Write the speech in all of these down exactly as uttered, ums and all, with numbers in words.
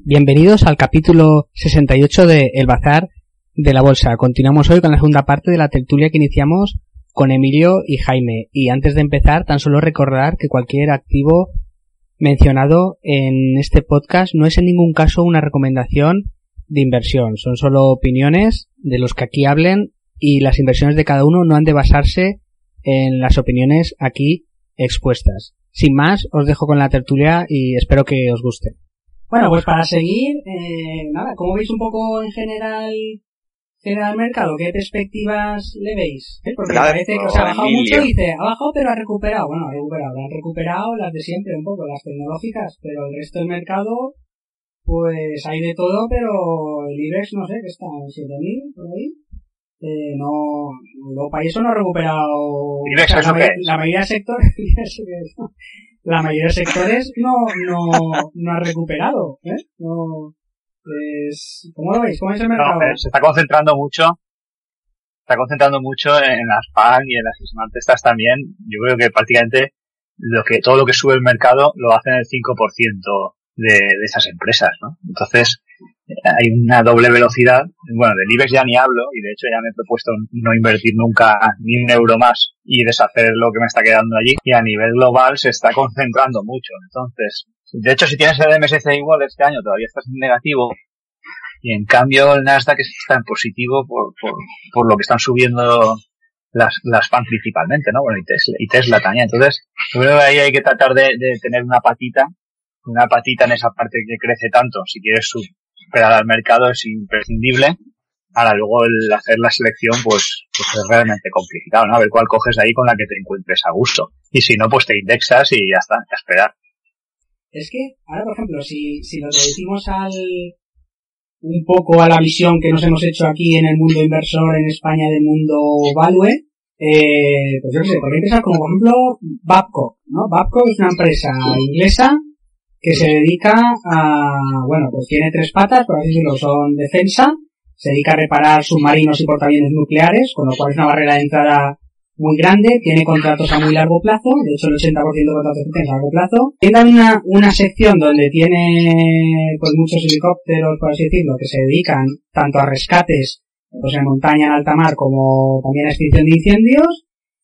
Bienvenidos al capítulo sesenta y ocho de El Bazar de la Bolsa. Continuamos hoy con la segunda parte de la tertulia que iniciamos con Emilio y Jaime. Y antes de empezar, tan solo recordar que cualquier activo mencionado en este podcast no es en ningún caso una recomendación de inversión. Son solo opiniones de los que aquí hablen y las inversiones de cada uno no han de basarse en las opiniones aquí expuestas. Sin más, os dejo con la tertulia y espero que os guste. Bueno, pues para seguir, eh, nada, ¿cómo veis un poco en general, general el mercado? ¿Qué perspectivas le veis? ¿Eh? Porque Claro, parece que os ha bajado Emilio. mucho y dice, ha bajado pero ha recuperado. Bueno, ha recuperado, han recuperado las de siempre un poco, las tecnológicas, pero el resto del mercado, pues hay de todo, pero el IBEX no sé, que está en siete mil por ahí. Eh, no, Europa y eso no ha recuperado. IBEX, O sea, ¿eso la, qué ma- es? la mayoría de sectores, ¿eso qué es? La mayoría de sectores no, no, no ha recuperado, ¿eh? No, es, ¿cómo lo veis? ¿Cómo es el mercado? No, eh, se está concentrando mucho, se está concentrando mucho en las P A N y en las Smart estas también. Yo creo que prácticamente lo que, todo lo que sube el mercado lo hacen el cinco por ciento de, de esas empresas, ¿no? Entonces, hay una doble velocidad. Bueno, del IBEX ya ni hablo, y de hecho ya me he propuesto no invertir nunca ni un euro más y deshacer lo que me está quedando allí. Y a nivel global se está concentrando mucho. Entonces, de hecho, si tienes el M S C I World este año todavía estás en negativo, y en cambio el Nasdaq está en positivo por, por, por lo que están subiendo las, las P A N principalmente, ¿no? Bueno, y Tesla, y Tesla también. Entonces, yo creo que ahí hay que tratar de, de tener una patita, una patita en esa parte que crece tanto. Si quieres superar al mercado es imprescindible. Ahora luego el hacer la selección pues, pues es realmente complicado, ¿no? A ver cuál coges de ahí con la que te encuentres a gusto. Y si no, pues te indexas y ya está, a esperar. Es que, ahora por ejemplo, si, si lo traducimos al, un poco a la visión que nos hemos hecho aquí en el mundo inversor en España del mundo Value, eh, pues yo qué sé, podría empezar como por ejemplo Babcock, ¿no? Babcock es una empresa inglesa que se dedica a, bueno, pues tiene tres patas, por así decirlo, son defensa, se dedica a reparar submarinos y portaaviones nucleares, con lo cual es una barrera de entrada muy grande, tiene contratos a muy largo plazo, de hecho el ochenta por ciento de contratos que tiene a largo plazo. Tiene también una, una sección donde tiene pues muchos helicópteros, por así decirlo, que se dedican tanto a rescates, pues en montaña, en alta mar, como también a extinción de incendios.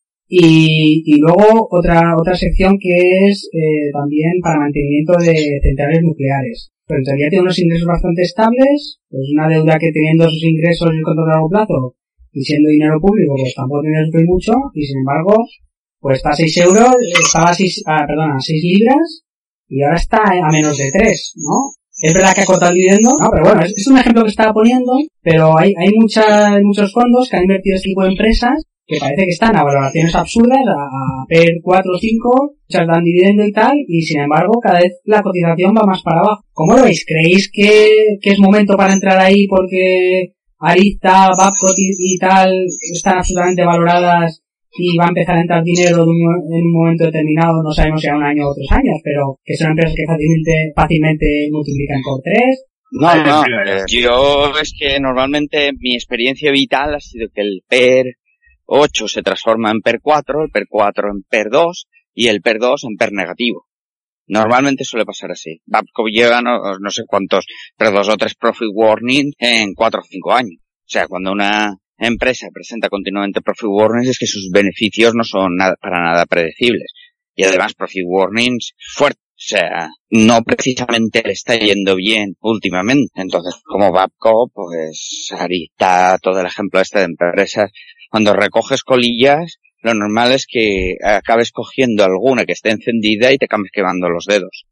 Y, y luego otra otra sección que es eh, también para mantenimiento de centrales nucleares. Pero en teoría tiene unos ingresos bastante estables, pues una deuda que teniendo esos ingresos en contrato a largo plazo y siendo dinero público, pues tampoco tiene que sufrir mucho, y sin embargo, pues está a seis euros, estaba a seis, ah, perdón, a seis libras, y ahora está a menos de tres, ¿no? Es verdad que ha cortado el dividendo, no, pero bueno, es, es un ejemplo que estaba poniendo, pero hay, hay muchas, muchos fondos que han invertido en este tipo de empresas que parece que están a valoraciones absurdas, a, a P E R cuatro o cinco, muchas dan dividendo y tal, y sin embargo cada vez la cotización va más para abajo. ¿Cómo lo veis? ¿Creéis que, que es momento para entrar ahí porque Arista, Babcock y, y tal están absolutamente valoradas y va a empezar a entrar dinero de un- en un momento determinado, no sabemos si a un año o tres años, pero que son empresas que fácilmente, fácilmente multiplican por tres? No, no, eh, yo es que normalmente mi experiencia vital ha sido que el P E R ocho se transforma en P E R cuatro, el P E R cuatro en P E R dos y el P E R dos en P E R negativo. Normalmente suele pasar así. Babcock lleva no, no sé cuántos, pero dos o tres profit warnings en cuatro o cinco años. O sea, cuando una empresa presenta continuamente profit warnings es que sus beneficios no son nada, para nada predecibles. Y además profit warnings fuertes. O sea, no precisamente le está yendo bien últimamente. Entonces, como Babcock, pues ahorita todo el ejemplo este de empresas, cuando recoges colillas, lo normal es que acabes cogiendo alguna que esté encendida y te acabes quemando los dedos.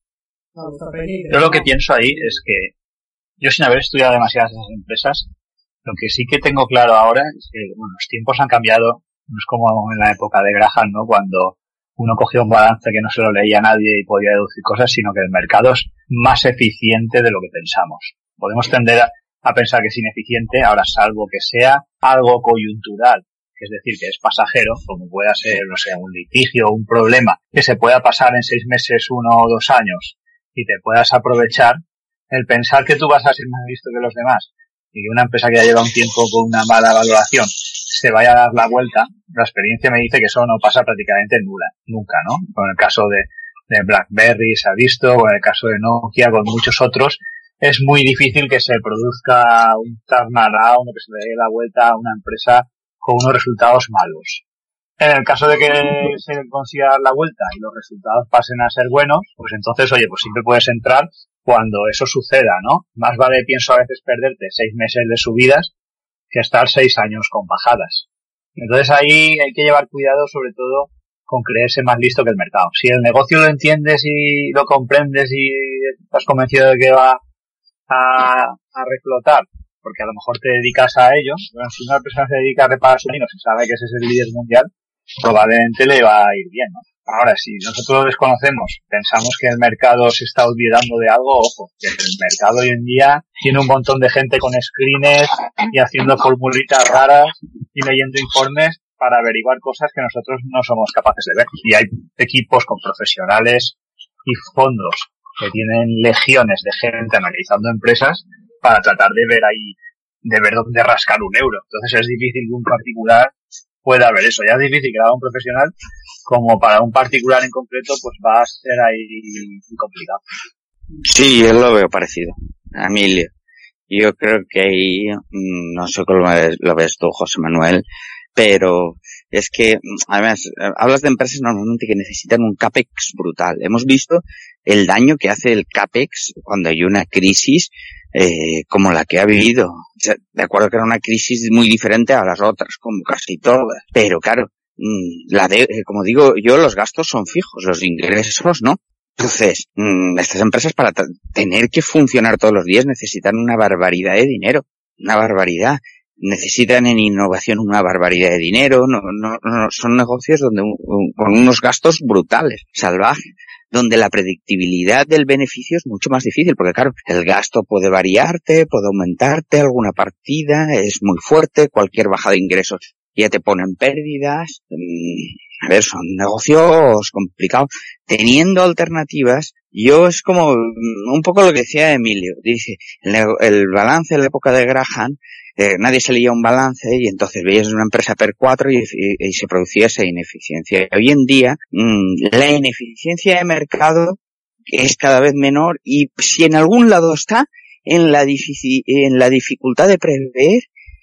Yo lo que pienso ahí es que yo, sin haber estudiado demasiadas de esas empresas, lo que sí que tengo claro ahora es que, bueno, los tiempos han cambiado. No es como en la época de Graham, ¿no? Cuando uno cogía un balance que no se lo leía a nadie y podía deducir cosas, sino que el mercado es más eficiente de lo que pensamos. Podemos tender a, a pensar que es ineficiente, ahora salvo que sea algo coyuntural, es decir, que es pasajero, como pueda ser, no sé, un litigio o un problema que se pueda pasar en seis meses, uno o dos años, y te puedas aprovechar, el pensar que tú vas a ser más listo que los demás y que una empresa que ya lleva un tiempo con una mala valoración se vaya a dar la vuelta, la experiencia me dice que eso no pasa prácticamente nula, nunca, ¿no? Con el caso de, de BlackBerry se ha visto, con el caso de Nokia, con muchos otros, es muy difícil que se produzca un turnaround o que se le dé la vuelta a una empresa con unos resultados malos. En el caso de que se consiga dar la vuelta y los resultados pasen a ser buenos, pues entonces, oye, pues siempre puedes entrar cuando eso suceda, ¿no? Más vale, pienso a veces, perderte seis meses de subidas que estar seis años con bajadas. Entonces ahí hay que llevar cuidado, sobre todo, con creerse más listo que el mercado. Si el negocio lo entiendes y lo comprendes y estás convencido de que va a, a reflotar, porque a lo mejor te dedicas a ello, bueno, si una persona se dedica a reparar submarinos y sabe que ese es el líder mundial, probablemente le va a ir bien, ¿no? Ahora, si nosotros lo desconocemos, pensamos que el mercado se está olvidando de algo, ojo, que el mercado hoy en día tiene un montón de gente con screeners y haciendo formulitas raras y leyendo informes para averiguar cosas que nosotros no somos capaces de ver. Y hay equipos con profesionales y fondos que tienen legiones de gente analizando empresas para tratar de ver ahí, de ver dónde rascar un euro. Entonces es difícil que un particular pueda ver eso. Ya es difícil que lo haga un profesional, como para un particular en concreto, pues va a ser ahí complicado. Sí, yo lo veo parecido, Emilio. Yo creo que ahí, no sé cómo lo ves tú, José Manuel, pero es que, además, hablas de empresas normalmente que necesitan un CAPEX brutal. Hemos visto el daño que hace el CAPEX cuando hay una crisis eh, como la que ha vivido. De acuerdo que era una crisis muy diferente a las otras, como casi todas. Pero claro, la de, como digo yo, los gastos son fijos, los ingresos no. Entonces, estas empresas para t- tener que funcionar todos los días necesitan una barbaridad de dinero, una barbaridad. Necesitan en innovación una barbaridad de dinero, no, no, no son negocios donde un, un, con unos gastos brutales, salvajes, donde la predictibilidad del beneficio es mucho más difícil, porque claro, el gasto puede variarte, puede aumentarte alguna partida, es muy fuerte, cualquier baja de ingresos ya te ponen pérdidas. A ver, son negocios complicados. Teniendo alternativas, yo es como un poco lo que decía Emilio, dice, el, el balance en la época de Graham, Eh, nadie se leía un balance y entonces veías una empresa per cuatro y, y, y se producía esa ineficiencia. Hoy en día, mmm, la ineficiencia de mercado es cada vez menor y si en algún lado está, en la, difici- en la dificultad de prever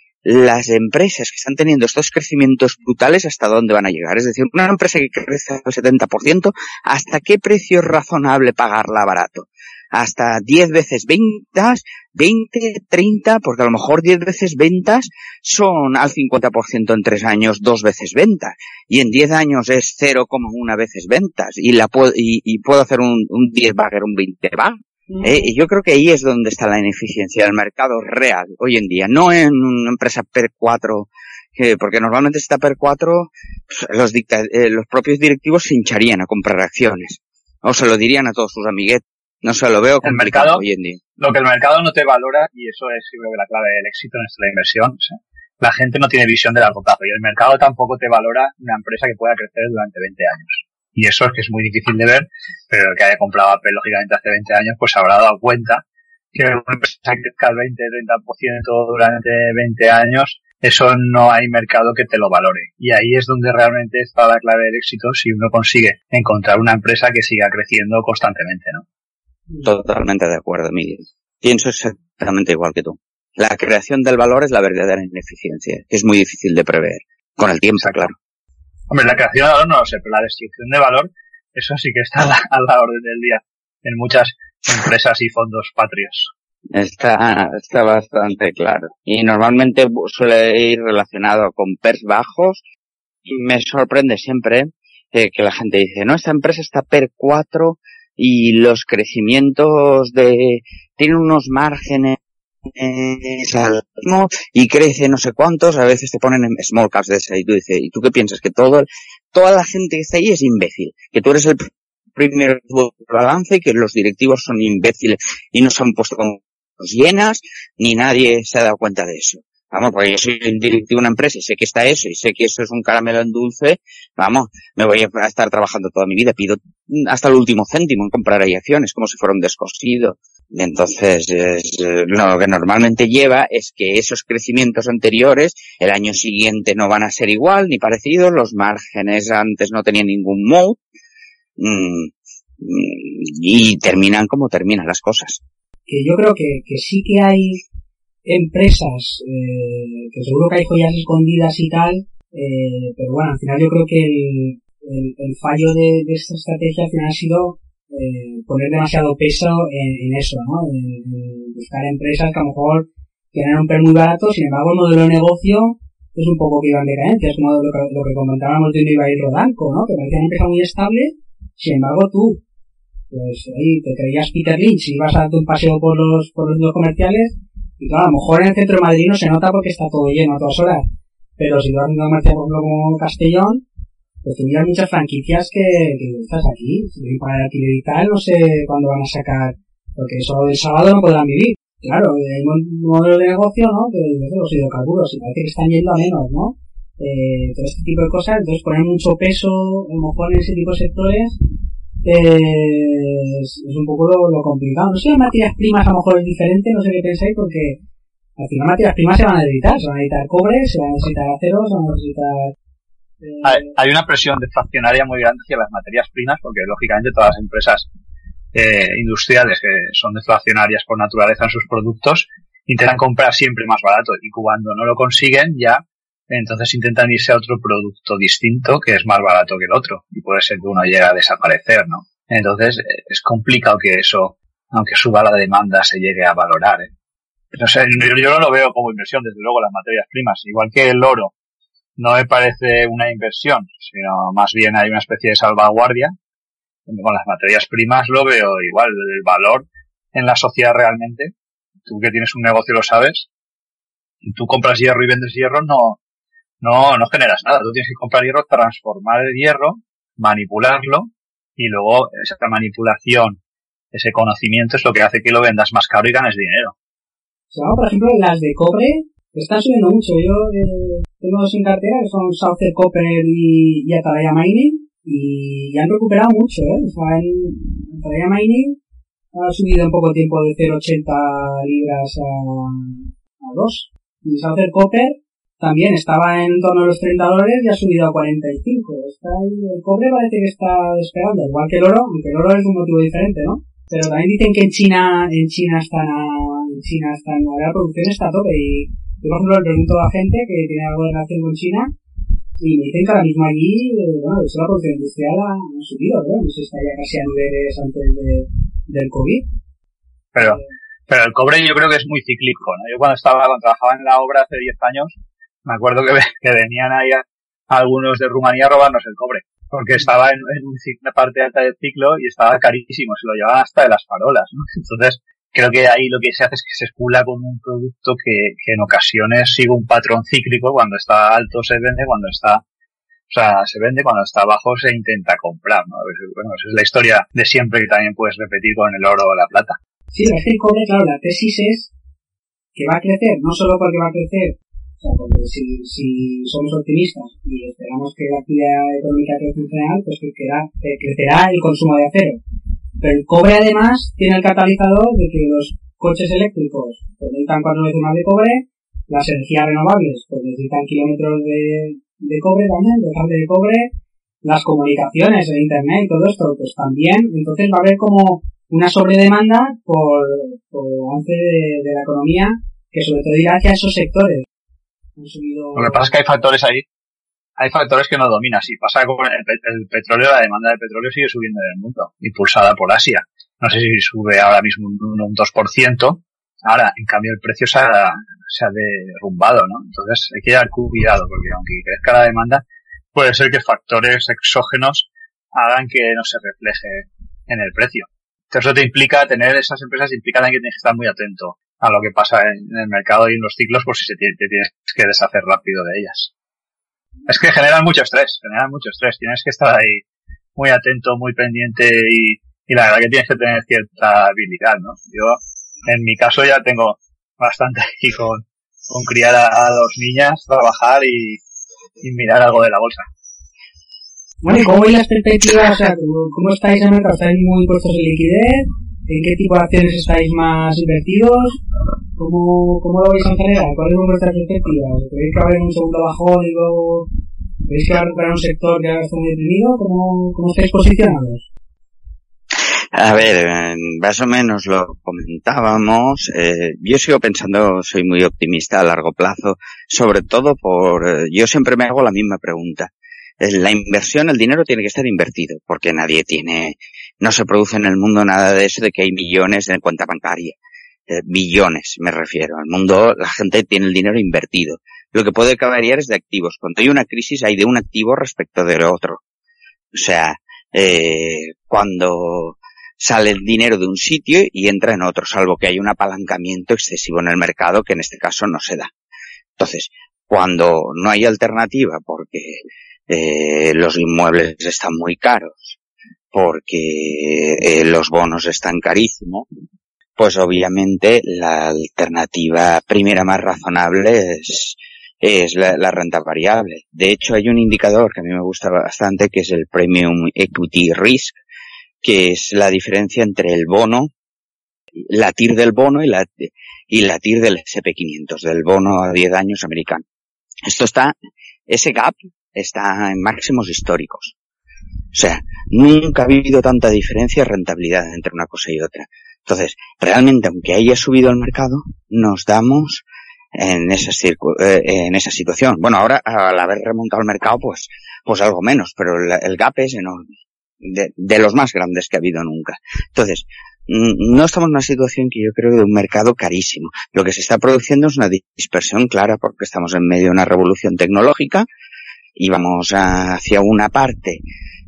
las empresas que están teniendo estos crecimientos brutales hasta dónde van a llegar. Es decir, una empresa que crece al setenta por ciento, ¿hasta qué precio es razonable pagarla barato? Hasta diez veces ventas, veinte, treinta, porque a lo mejor diez veces ventas son al cincuenta por ciento en tres años, dos veces ventas. Y en diez años es cero coma uno veces ventas. Y la puedo, y, y puedo hacer un, un diez bagger, un veinte bagger. Eh, y yo creo que ahí es donde está la ineficiencia del mercado real hoy en día, no en una empresa per cuatro, eh, porque normalmente si está per cuatro, pues, los, dicta, eh, los propios directivos se hincharían a comprar acciones, o se lo dirían a todos sus amiguetes. No se lo veo complicado hoy en día. Lo que el mercado no te valora, y eso es creo que la clave del éxito en la inversión, o sea, la gente no tiene visión de largo plazo, y el mercado tampoco te valora una empresa que pueda crecer durante veinte años. Y eso es que es muy difícil de ver, pero el que haya comprado Apple, lógicamente, hace veinte años, pues habrá dado cuenta que una empresa que crezca al veinte, treinta por ciento durante veinte años, eso no hay mercado que te lo valore. Y ahí es donde realmente está la clave del éxito, si uno consigue encontrar una empresa que siga creciendo constantemente, ¿no? Totalmente de acuerdo, Miguel. Pienso exactamente igual que tú. La creación del valor es la verdadera ineficiencia, que es muy difícil de prever. Con el tiempo, claro. Hombre, la creación de valor no lo sé, pero la destrucción de valor, eso sí que está a la, a la orden del día en muchas empresas y fondos patrios. Está, está bastante claro. Y normalmente suele ir relacionado con P E Rs bajos. Y me sorprende siempre eh, que la gente dice, no, esta empresa está per cuatro y los crecimientos de, tienen unos márgenes ¿no? Y crece no sé cuántos, a veces te ponen en small caps de esa y tú dices, ¿y tú qué piensas? Que todo, toda la gente que está ahí es imbécil, que tú eres el primer balance y que los directivos son imbéciles y no se han puesto con llenas ni nadie se ha dado cuenta de eso. Vamos, porque yo soy el directivo de una empresa y sé que está eso y sé que eso es un caramelo en dulce, vamos, me voy a estar trabajando toda mi vida, pido hasta el último céntimo en comprar ahí acciones como si fuera un descosido. Entonces, es, lo que normalmente lleva es que esos crecimientos anteriores, el año siguiente no van a ser igual ni parecidos, los márgenes antes no tenían ningún mode, mmm, y terminan como terminan las cosas. que yo creo que, que sí que hay empresas, eh, que seguro que hay joyas escondidas y tal, eh, pero bueno, al final yo creo que el, el, el fallo de, de esta estrategia al final ha sido eh, poner demasiado peso en, en eso, ¿no? En, en buscar empresas que a lo mejor tienen un precio muy barato, sin embargo el modelo de negocio es un poco que iba en decadencia, es como lo que, lo que comentábamos de Unibail Rodamco, ¿no? Que parecía una empresa muy estable, sin embargo tú, pues ahí te creías Peter Lynch y vas a darte un paseo por los, por los centros comerciales, y claro, a lo mejor en el centro de Madrid no se nota porque está todo lleno a todas horas, pero si tú vas a un centro comercial, por ejemplo, como Castellón, pues tuvieras muchas franquicias que, que estás aquí, si tienen para alquiler y tal, no sé cuándo van a sacar, porque solo del sábado no podrán vivir. Claro, hay un modelo de negocio, ¿no? Que es de los hidrocarburos y parece que están yendo a menos, ¿no? Eh, todo este tipo de cosas, entonces poner mucho peso, a lo mejor en ese tipo de sectores, eh, es, es un poco lo, lo complicado. No sé, en materias primas a lo mejor es diferente, no sé qué pensáis, porque al final materias primas se van a necesitar, se van a necesitar cobre, se van a necesitar acero, se van a necesitar... Eh... Hay, hay una presión deflacionaria muy grande hacia las materias primas, porque lógicamente todas las empresas Eh, industriales que son deflacionarias por naturaleza en sus productos intentan comprar siempre más barato y cuando no lo consiguen ya entonces intentan irse a otro producto distinto que es más barato que el otro y puede ser que uno llegue a desaparecer, ¿no? Entonces eh, es complicado que eso, aunque suba la demanda, se llegue a valorar, ¿eh? No sé, yo no lo veo como inversión, desde luego, las materias primas, igual que el oro no me parece una inversión, sino más bien hay una especie de salvaguardia. Con las materias primas lo veo igual, el valor en la sociedad realmente, tú que tienes un negocio lo sabes, y tú compras hierro y vendes hierro, no, no, no generas nada, tú tienes que comprar hierro, transformar el hierro, manipularlo, y luego esa manipulación, ese conocimiento es lo que hace que lo vendas más caro y ganes dinero. Si vamos, por ejemplo, las de cobre están subiendo mucho, yo eh, tengo dos en cartera que son Southern Copper y, y Atalaya Mining, y han recuperado mucho, ¿eh? O sea, en Atalaya Mining ha subido en poco tiempo de cero coma ochenta libras a, a dos. Y Southern Copper también estaba en torno a los treinta dólares y ha subido a cuarenta y cinco. Está ahí, el cobre parece que está despegando, igual que el oro, aunque el oro es un motivo diferente, ¿no? Pero también dicen que en China, en China están a, en China están, a la producción está a tope y yo, por ejemplo, le pregunto a gente que tiene algo de relación con China y me dicen que ahora mismo allí, eh, bueno, de hecho la producción industrial ha, ha subido, ¿no? No sé si está ya casi a niveles antes de, del COVID. Pero, eh, pero el cobre yo creo que es muy cíclico, ¿no? Yo cuando estaba, cuando trabajaba en la obra hace diez años, me acuerdo que, que venían ahí a, a algunos de Rumanía a robarnos el cobre, porque estaba en, en una parte alta del ciclo y estaba carísimo, se lo llevaban hasta de las farolas, ¿no? Entonces, creo que ahí lo que se hace es que se especula con un producto que, que en ocasiones sigue un patrón cíclico, cuando está alto se vende, cuando está, o sea, se vende, cuando está bajo se intenta comprar, ¿no? Bueno, esa es la historia de siempre que también puedes repetir con el oro o la plata. Sí, es que el cobre, claro, la tesis es que va a crecer, no solo porque va a crecer, o sea, porque si, si somos optimistas y esperamos que la actividad económica crezca en general, pues crecerá, crecerá el consumo de acero. Pero el cobre además tiene el catalizador de que los coches eléctricos pues necesitan cuatro veces más de cobre, las energías renovables pues necesitan kilómetros de, de cobre también, de cable de cobre, las comunicaciones, el internet y todo esto pues también, entonces va a haber como una sobredemanda por, por el avance de, de la economía que sobre todo irá hacia esos sectores. Han subido... Lo que pasa es que hay factores ahí. Hay factores que no dominan. Si pasa con el, el petróleo, la demanda de petróleo sigue subiendo en el mundo, impulsada por Asia. No sé si sube ahora mismo un, un dos por ciento. Ahora, en cambio, el precio se ha, se ha derrumbado, ¿no? Entonces, hay que dar cuidado, porque aunque crezca la demanda, puede ser que factores exógenos hagan que no se refleje en el precio. Entonces, eso te implica tener, esas empresas implican que tienes que estar muy atento a lo que pasa en, en el mercado y en los ciclos, por si se tiene, te tienes que deshacer rápido de ellas. Es que generan mucho estrés, generan mucho estrés. Tienes que estar ahí muy atento, muy pendiente y, y la verdad que tienes que tener cierta habilidad, ¿no? Yo, en mi caso, ya tengo bastante ahí con, con criar a, a dos niñas, trabajar y, y mirar algo de la bolsa. Bueno, ¿y cómo veis las perspectivas? O sea, ¿cómo estáis en el mercado? ¿Estáis muy puestos en liquidez? ¿En qué tipo de acciones estáis más invertidos? ¿Cómo, cómo lo veis en general? ¿Cuáles son vuestras perspectivas? ¿Creéis que va a haber un segundo bajón y luego creéis que va a recuperar un sector que ahora está muy deprimido? ¿Cómo, cómo estáis posicionados? A ver, más o menos lo comentábamos. Eh, yo sigo pensando, soy muy optimista a largo plazo, sobre todo por, eh, yo siempre me hago la misma pregunta. La inversión, el dinero tiene que estar invertido, porque nadie tiene, no se produce en el mundo nada de eso de que hay millones en cuenta bancaria. Eh, billones, me refiero. Al mundo, la gente tiene el dinero invertido. Lo que puede variar es de activos. Cuando hay una crisis, hay de un activo respecto del otro. O sea, eh, cuando sale el dinero de un sitio y entra en otro, salvo que hay un apalancamiento excesivo en el mercado, que en este caso no se da. Entonces, cuando no hay alternativa, porque eh, los inmuebles están muy caros, porque eh, los bonos están carísimos, pues obviamente la alternativa primera más razonable es, es la, la renta variable. De hecho, hay un indicador que a mí me gusta bastante, que es el Premium Equity Risk, que es la diferencia entre el bono, la T I R del bono y la, y la T I R del ese and pe quinientos, del bono a diez años americano. Esto está, ese gap está en máximos históricos. O sea, nunca ha habido tanta diferencia de rentabilidad entre una cosa y otra. Entonces, realmente, aunque haya subido el mercado, nos damos en esa, circu eh, en esa situación. Bueno, ahora, al haber remontado el mercado, pues, pues algo menos, pero el, el gap es enorme. De, de los más grandes que ha habido nunca. Entonces, no estamos en una situación que yo creo de un mercado carísimo. Lo que se está produciendo es una dispersión clara, porque estamos en medio de una revolución tecnológica y vamos hacia una parte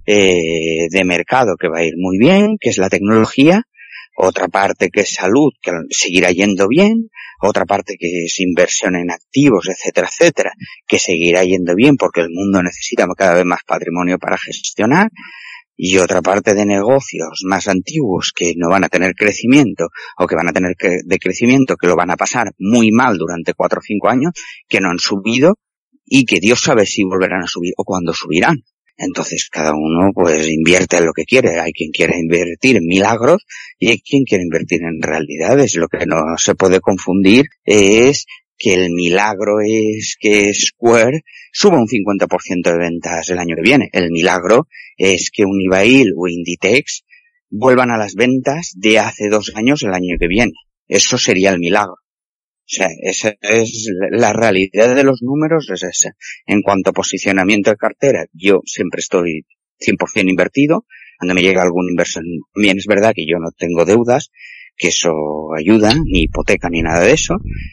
eh, de mercado que va a ir muy bien, que es la tecnología, otra parte que es salud, que seguirá yendo bien, otra parte que es inversión en activos, etcétera, etcétera, que seguirá yendo bien porque el mundo necesita cada vez más patrimonio para gestionar, y otra parte de negocios más antiguos que no van a tener crecimiento o que van a tener que, de crecimiento que lo van a pasar muy mal durante cuatro o cinco años, que no han subido y que Dios sabe si volverán a subir o cuándo subirán. Entonces cada uno pues invierte en lo que quiere. Hay quien quiere invertir en milagros y hay quien quiere invertir en realidades. Lo que no se puede confundir es que el milagro es que Square suba un cincuenta por ciento de ventas el año que viene. El milagro es que Unibail o Inditex vuelvan a las ventas de hace dos años el año que viene. Eso sería el milagro. O sea, esa es la realidad de los números, es esa. En cuanto a posicionamiento de cartera, yo siempre estoy cien por ciento invertido. Cuando me llega algún inversor, bien es verdad que yo no tengo deudas, que eso ayuda, ni hipoteca ni nada de eso.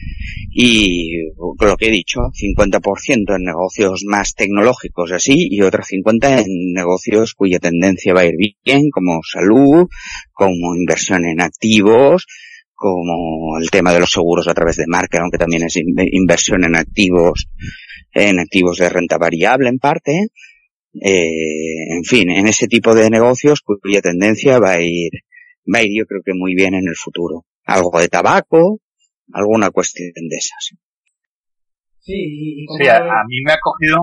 Y lo que he dicho, cincuenta por ciento en negocios más tecnológicos así, y otro cincuenta por ciento en negocios cuya tendencia va a ir bien, como salud, como inversión en activos, como el tema de los seguros a través de marca, aunque también es inversión en activos, en activos de renta variable en parte. Eh, en fin, en ese tipo de negocios cuya tendencia va a ir, va a ir yo creo que muy bien en el futuro. Algo de tabaco, alguna cuestión de esas. Sí, y sí a, a mí me ha cogido,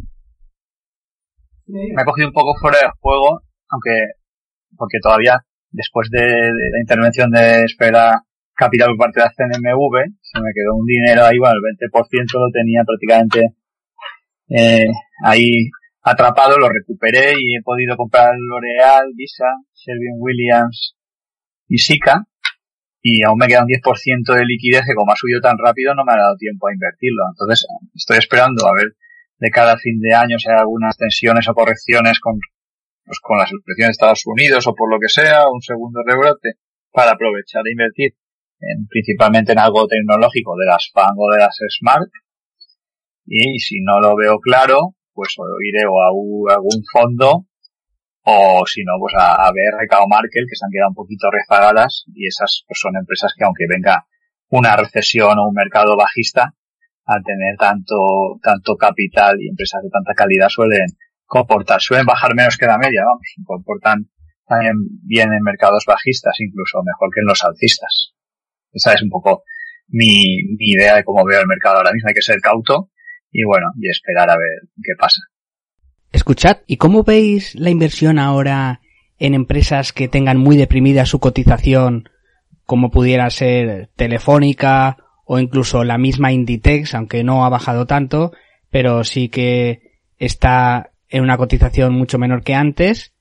me ha cogido un poco fuera de juego, aunque, porque todavía, después de, de la intervención de Esfera Capital por parte de la C N M V, se me quedó un dinero ahí, bueno, el veinte por ciento lo tenía prácticamente eh, ahí atrapado, lo recuperé y he podido comprar L'Oreal, Visa, Sherwin-Williams y Sika, y aún me queda un diez por ciento de liquidez que, como ha subido tan rápido, no me ha dado tiempo a invertirlo. Entonces, estoy esperando a ver de cada fin de año si hay algunas tensiones o correcciones con, pues, con las elecciones de Estados Unidos o por lo que sea, un segundo rebrote, para aprovechar e invertir en, principalmente en algo tecnológico de las F A N G o de las Smart. Y si no lo veo claro, pues o iré o a, u, a algún fondo, o si no, pues a, a B R K o Markel, que se han quedado un poquito rezagadas, y esas pues son empresas que, aunque venga una recesión o un mercado bajista, al tener tanto tanto capital y empresas de tanta calidad, suelen comportar, suelen bajar menos que la media, vamos, comportan también bien en mercados bajistas, incluso mejor que en los alcistas. Esa es un poco mi, mi idea de cómo veo el mercado ahora mismo. Hay que ser cauto y bueno, y esperar a ver qué pasa. Escuchad, ¿y cómo veis la inversión ahora en empresas que tengan muy deprimida su cotización, como pudiera ser Telefónica o incluso la misma Inditex, aunque no ha bajado tanto, pero sí que está en una cotización mucho menor que antes?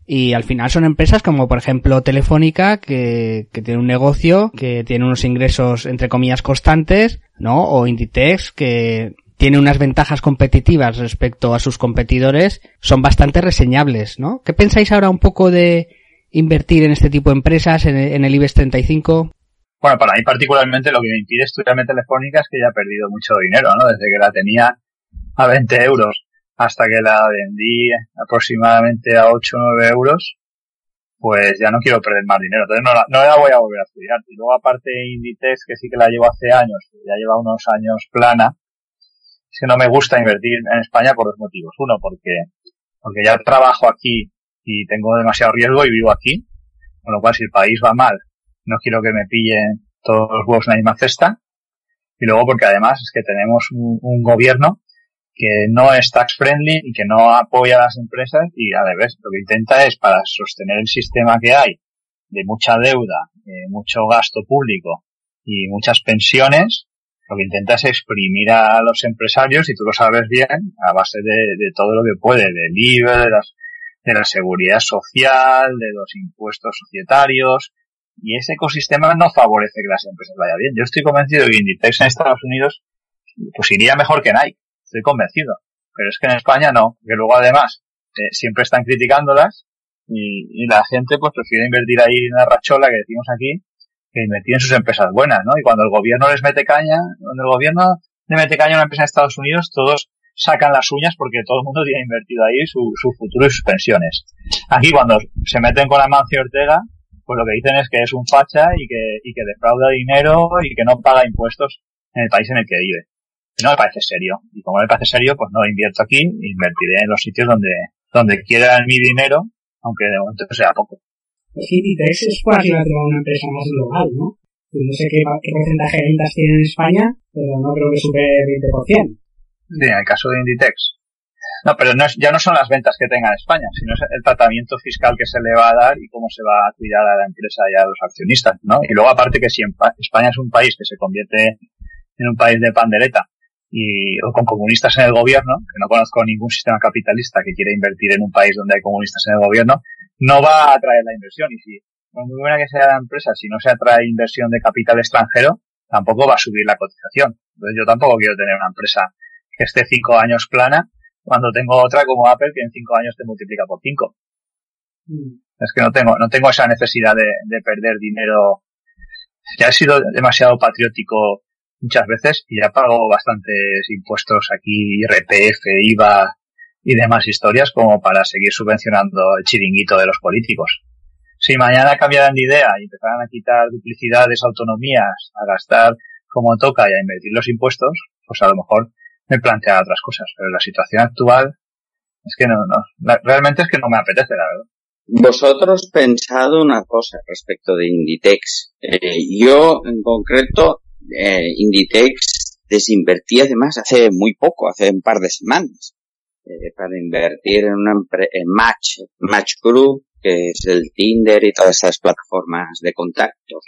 y al final son empresas como por ejemplo Telefónica, que, que tiene un negocio, que tiene unos ingresos entre comillas constantes, ¿no? O Inditex, que tiene unas ventajas competitivas respecto a sus competidores, son bastante reseñables, ¿no? ¿Qué pensáis ahora un poco de invertir en este tipo de empresas, en, en el IBEX treinta y cinco? Bueno, para mí particularmente lo que me impide estudiarme Telefónica es que ya he perdido mucho dinero, ¿no? Desde que la tenía a veinte euros hasta que la vendí aproximadamente a ocho o nueve euros, pues ya no quiero perder más dinero. Entonces no la, no la voy a volver a estudiar. Y luego aparte Inditex, que sí que la llevo hace años, ya lleva unos años plana, es que no me gusta invertir en España por dos motivos. Uno, porque, porque ya trabajo aquí y tengo demasiado riesgo y vivo aquí, con lo cual si el país va mal, no quiero que me pillen todos los huevos en la misma cesta. Y luego porque además es que tenemos un, un gobierno que no es tax friendly y que no apoya a las empresas y al revés, lo que intenta es para sostener el sistema que hay de mucha deuda, de mucho gasto público y muchas pensiones, lo que intenta es exprimir a los empresarios, y tú lo sabes bien, a base de, de todo lo que puede, del I V A, de, las, de la seguridad social, de los impuestos societarios, y ese ecosistema no favorece que las empresas vayan bien. Yo estoy convencido de que Inditex en Estados Unidos pues iría mejor que Nike, estoy convencido, pero es que en España no, que luego además eh, siempre están criticándolas y, y la gente pues prefiere invertir ahí en la rachola que decimos aquí, que invertir en sus empresas buenas, ¿no? Y cuando el gobierno les mete caña, cuando el gobierno le mete caña a una empresa en Estados Unidos, todos sacan las uñas porque todo el mundo tiene invertido ahí su, su futuro y sus pensiones. Aquí cuando se meten con Amancio Ortega, pues lo que dicen es que es un facha y que, y que defrauda dinero y que no paga impuestos en el país en el que vive. Y no me parece serio. Y como me parece serio, pues no invierto aquí, invertiré en los sitios donde, donde quieran mi dinero, aunque de momento sea poco. Pues Inditex es por arriba de una empresa más global, ¿no? No sé qué, qué porcentaje de ventas tiene en España, pero no creo que supere el veinte por ciento. Sí, en el caso de Inditex. No, pero no es, ya no son las ventas que tenga en España, sino es el tratamiento fiscal que se le va a dar y cómo se va a cuidar a la empresa y a los accionistas, ¿no? Y luego aparte que si España es un país que se convierte en un país de pandereta y o con comunistas en el gobierno, que no conozco ningún sistema capitalista que quiera invertir en un país donde hay comunistas en el gobierno, no va a atraer la inversión. Y si, por muy buena que sea la empresa, si no se atrae inversión de capital extranjero, tampoco va a subir la cotización. Entonces yo tampoco quiero tener una empresa que esté cinco años plana cuando tengo otra como Apple que en cinco años te multiplica por cinco. Mm. Es que no tengo, no tengo esa necesidad de, de perder dinero. Ya he sido demasiado patriótico muchas veces y ya pago bastantes impuestos aquí, I R P F, I V A y demás historias como para seguir subvencionando el chiringuito de los políticos. Si mañana cambiaran de idea y empezaran a quitar duplicidades, autonomías, a gastar como toca y a invertir los impuestos, pues a lo mejor me plantea otras cosas. Pero la situación actual es que no, no, la, realmente es que no me apetece, la verdad. Vosotros pensado una cosa respecto de Inditex. Eh, yo, en concreto, eh, Inditex desinvertí además hace muy poco, hace un par de semanas, eh, para invertir en una en Match, Match Group, que es el Tinder y todas esas plataformas de contactos.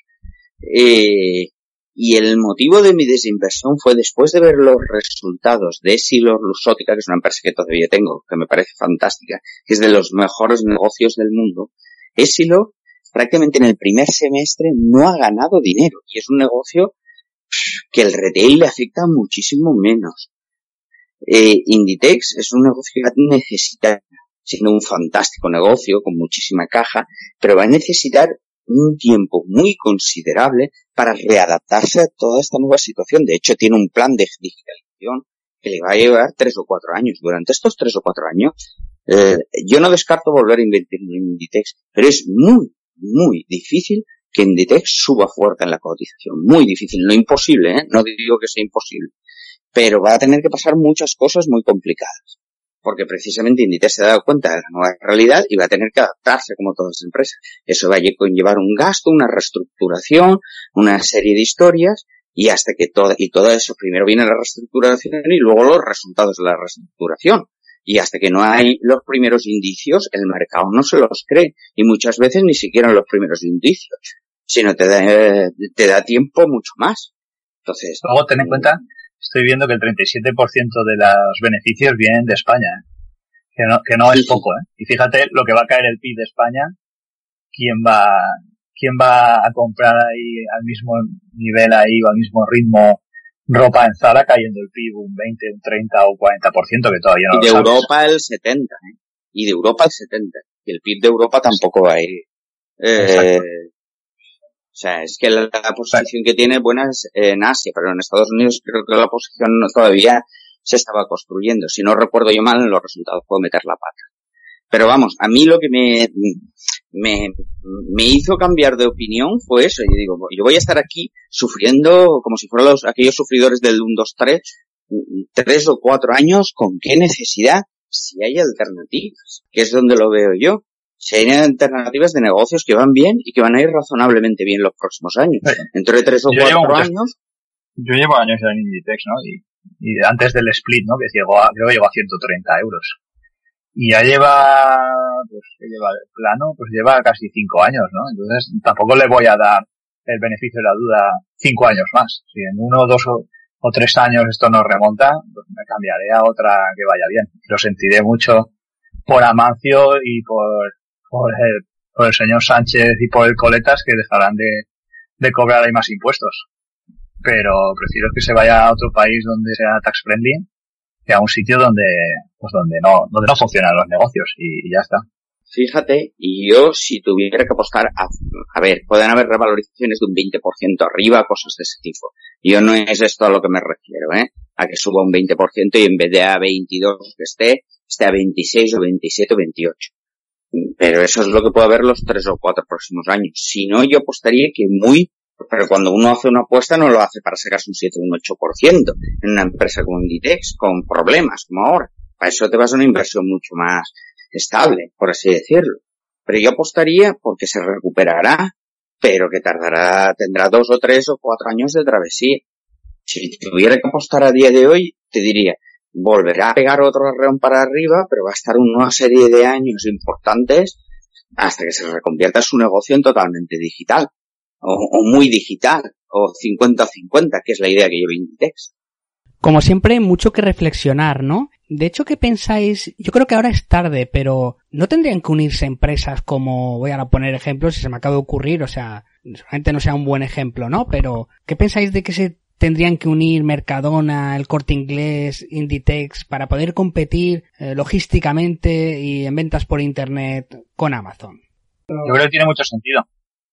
Eh, y el motivo de mi desinversión fue después de ver los resultados de EssilorLuxottica, que es una empresa que todavía tengo, que me parece fantástica, que es de los mejores negocios del mundo. Essilor prácticamente en el primer semestre no ha ganado dinero y es un negocio que el retail le afecta muchísimo menos. Eh, Inditex es un negocio que va a necesitar, siendo un fantástico negocio con muchísima caja, pero va a necesitar un tiempo muy considerable para readaptarse a toda esta nueva situación. De hecho, tiene un plan de digitalización que le va a llevar tres o cuatro años. Durante estos tres o cuatro años, eh, yo no descarto volver a invertir en Inditex, pero es muy, muy difícil que Inditex suba fuerte en la cotización. Muy difícil, no imposible, ¿eh? No digo que sea imposible, pero va a tener que pasar muchas cosas muy complicadas. Porque precisamente Inditex se ha dado cuenta de la nueva realidad y va a tener que adaptarse como todas las empresas. Eso va a conllevar un gasto, una reestructuración, una serie de historias, y hasta que todo, y todo eso, primero viene la reestructuración y luego los resultados de la reestructuración. Y hasta que no hay los primeros indicios, el mercado no se los cree. Y muchas veces ni siquiera los primeros indicios, sino te da, te da tiempo mucho más. Entonces, luego ten en cuenta, estoy viendo que el treinta y siete por ciento de los beneficios vienen de España. Que no, que no es poco, ¿eh? Y fíjate lo que va a caer el P I B de España. ¿Quién va, quién va a comprar ahí al mismo nivel ahí o al mismo ritmo ropa en Zara cayendo el P I B un veinte, un treinta o cuarenta por ciento que todavía no y lo de sabes? Europa el setenta, ¿eh? Y de Europa el setenta. Y el P I B de Europa tampoco va a ir. Eh, o sea, es que la, la posición que tiene buena es en Asia, pero en Estados Unidos creo que la posición no, todavía se estaba construyendo. Si no recuerdo yo mal, en los resultados puedo meter la pata. Pero vamos, a mí lo que me, me, me hizo cambiar de opinión fue eso. Yo digo, yo voy a estar aquí sufriendo como si fueran los, aquellos sufridores del uno, dos, tres, tres o cuatro años, ¿con qué necesidad? Si hay alternativas, que es donde lo veo yo. Si hay alternativas de negocios que van bien y que van a ir razonablemente bien los próximos años. Sí. Entre tres o yo cuatro muchos, años. Yo llevo años en Inditex, ¿no? Y, y antes del split, ¿no? Que llegó a, creo que llegó a ciento treinta euros. Y ya lleva, pues, que lleva el plano, pues lleva casi cinco años, ¿no? Entonces, tampoco le voy a dar el beneficio de la duda cinco años más. Si en uno, dos o, o tres años esto no remonta, pues me cambiaré a otra que vaya bien. Lo sentiré mucho por Amancio y por, por el, por el señor Sánchez y por el Coletas, que dejarán de, de cobrar ahí más impuestos. Pero prefiero que se vaya a otro país donde sea tax friendly que a un sitio donde, pues donde no, donde no funcionan los negocios y, y ya está. Fíjate, y yo si tuviera que apostar a, a ver, pueden haber revalorizaciones de un veinte por ciento arriba, cosas de ese tipo. Yo no es esto a lo que me refiero, ¿eh? A que suba un veinte por ciento y en vez de a veintidós que esté, esté a veintiséis o veintisiete o veintiocho. Pero eso es lo que puede haber los tres o cuatro próximos años. Si no, yo apostaría que muy, pero cuando uno hace una apuesta no lo hace para sacarse un siete o un ocho por ciento en una empresa como Inditex, con problemas, como ahora. Para eso te vas a una inversión mucho más estable, por así decirlo. Pero yo apostaría porque se recuperará, pero que tardará, tendrá dos o tres o cuatro años de travesía. Si tuviera que apostar a día de hoy, te diría, volverá a pegar otro arreón para arriba, pero va a estar una serie de años importantes hasta que se reconvierta su negocio en totalmente digital, o, o muy digital, o cincuenta cincuenta, que es la idea que lleva Inditex. Como siempre, mucho que reflexionar, ¿no? De hecho, ¿qué pensáis? Yo creo que ahora es tarde, pero ¿no tendrían que unirse empresas como, voy a poner ejemplos si se me acaba de ocurrir, o sea, seguramente no sea un buen ejemplo, ¿no? Pero, ¿qué pensáis de que se tendrían que unir Mercadona, El Corte Inglés, Inditex, para poder competir eh, logísticamente y en ventas por internet con Amazon? Yo creo que tiene mucho sentido.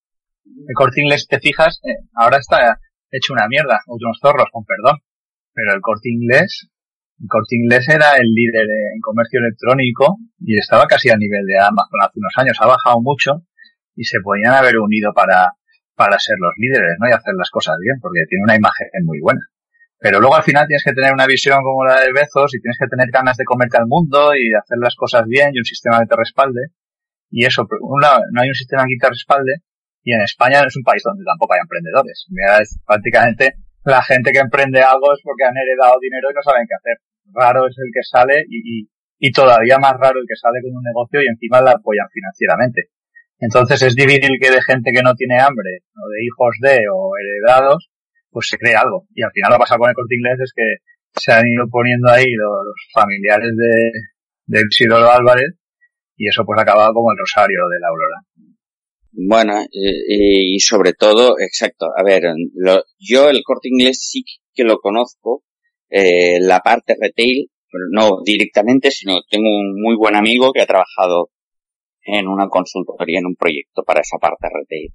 El Corte Inglés, te fijas, eh, ahora está hecho una mierda, unos zorros, con perdón. Pero el Corte Inglés, el Corte Inglés era el líder en comercio electrónico y estaba casi al nivel de Amazon hace unos años. Ha bajado mucho y se podían haber unido para, para ser los líderes, ¿no? Y hacer las cosas bien, porque tiene una imagen muy buena. Pero luego al final tienes que tener una visión como la de Bezos y tienes que tener ganas de comerte al mundo y de hacer las cosas bien y un sistema que te respalde. Y eso, por un lado, no hay un sistema que te respalde y en España es un país donde tampoco hay emprendedores. Mira, es prácticamente la gente que emprende algo es porque han heredado dinero y no saben qué hacer. Raro es el que sale y, y, y todavía más raro el que sale con un negocio y encima la apoyan financieramente. Entonces es difícil que de gente que no tiene hambre o de hijos de o heredados pues se cree algo. Y al final lo que pasa con el Corte Inglés es que se han ido poniendo ahí los, los familiares de, de Isidoro Álvarez y eso pues ha acabado como el rosario de la Aurora. Bueno, y, y sobre todo, exacto, a ver, lo, yo el Corte Inglés sí que lo conozco, eh, la parte retail, pero no directamente, sino tengo un muy buen amigo que ha trabajado en una consultoría, en un proyecto para esa parte retail.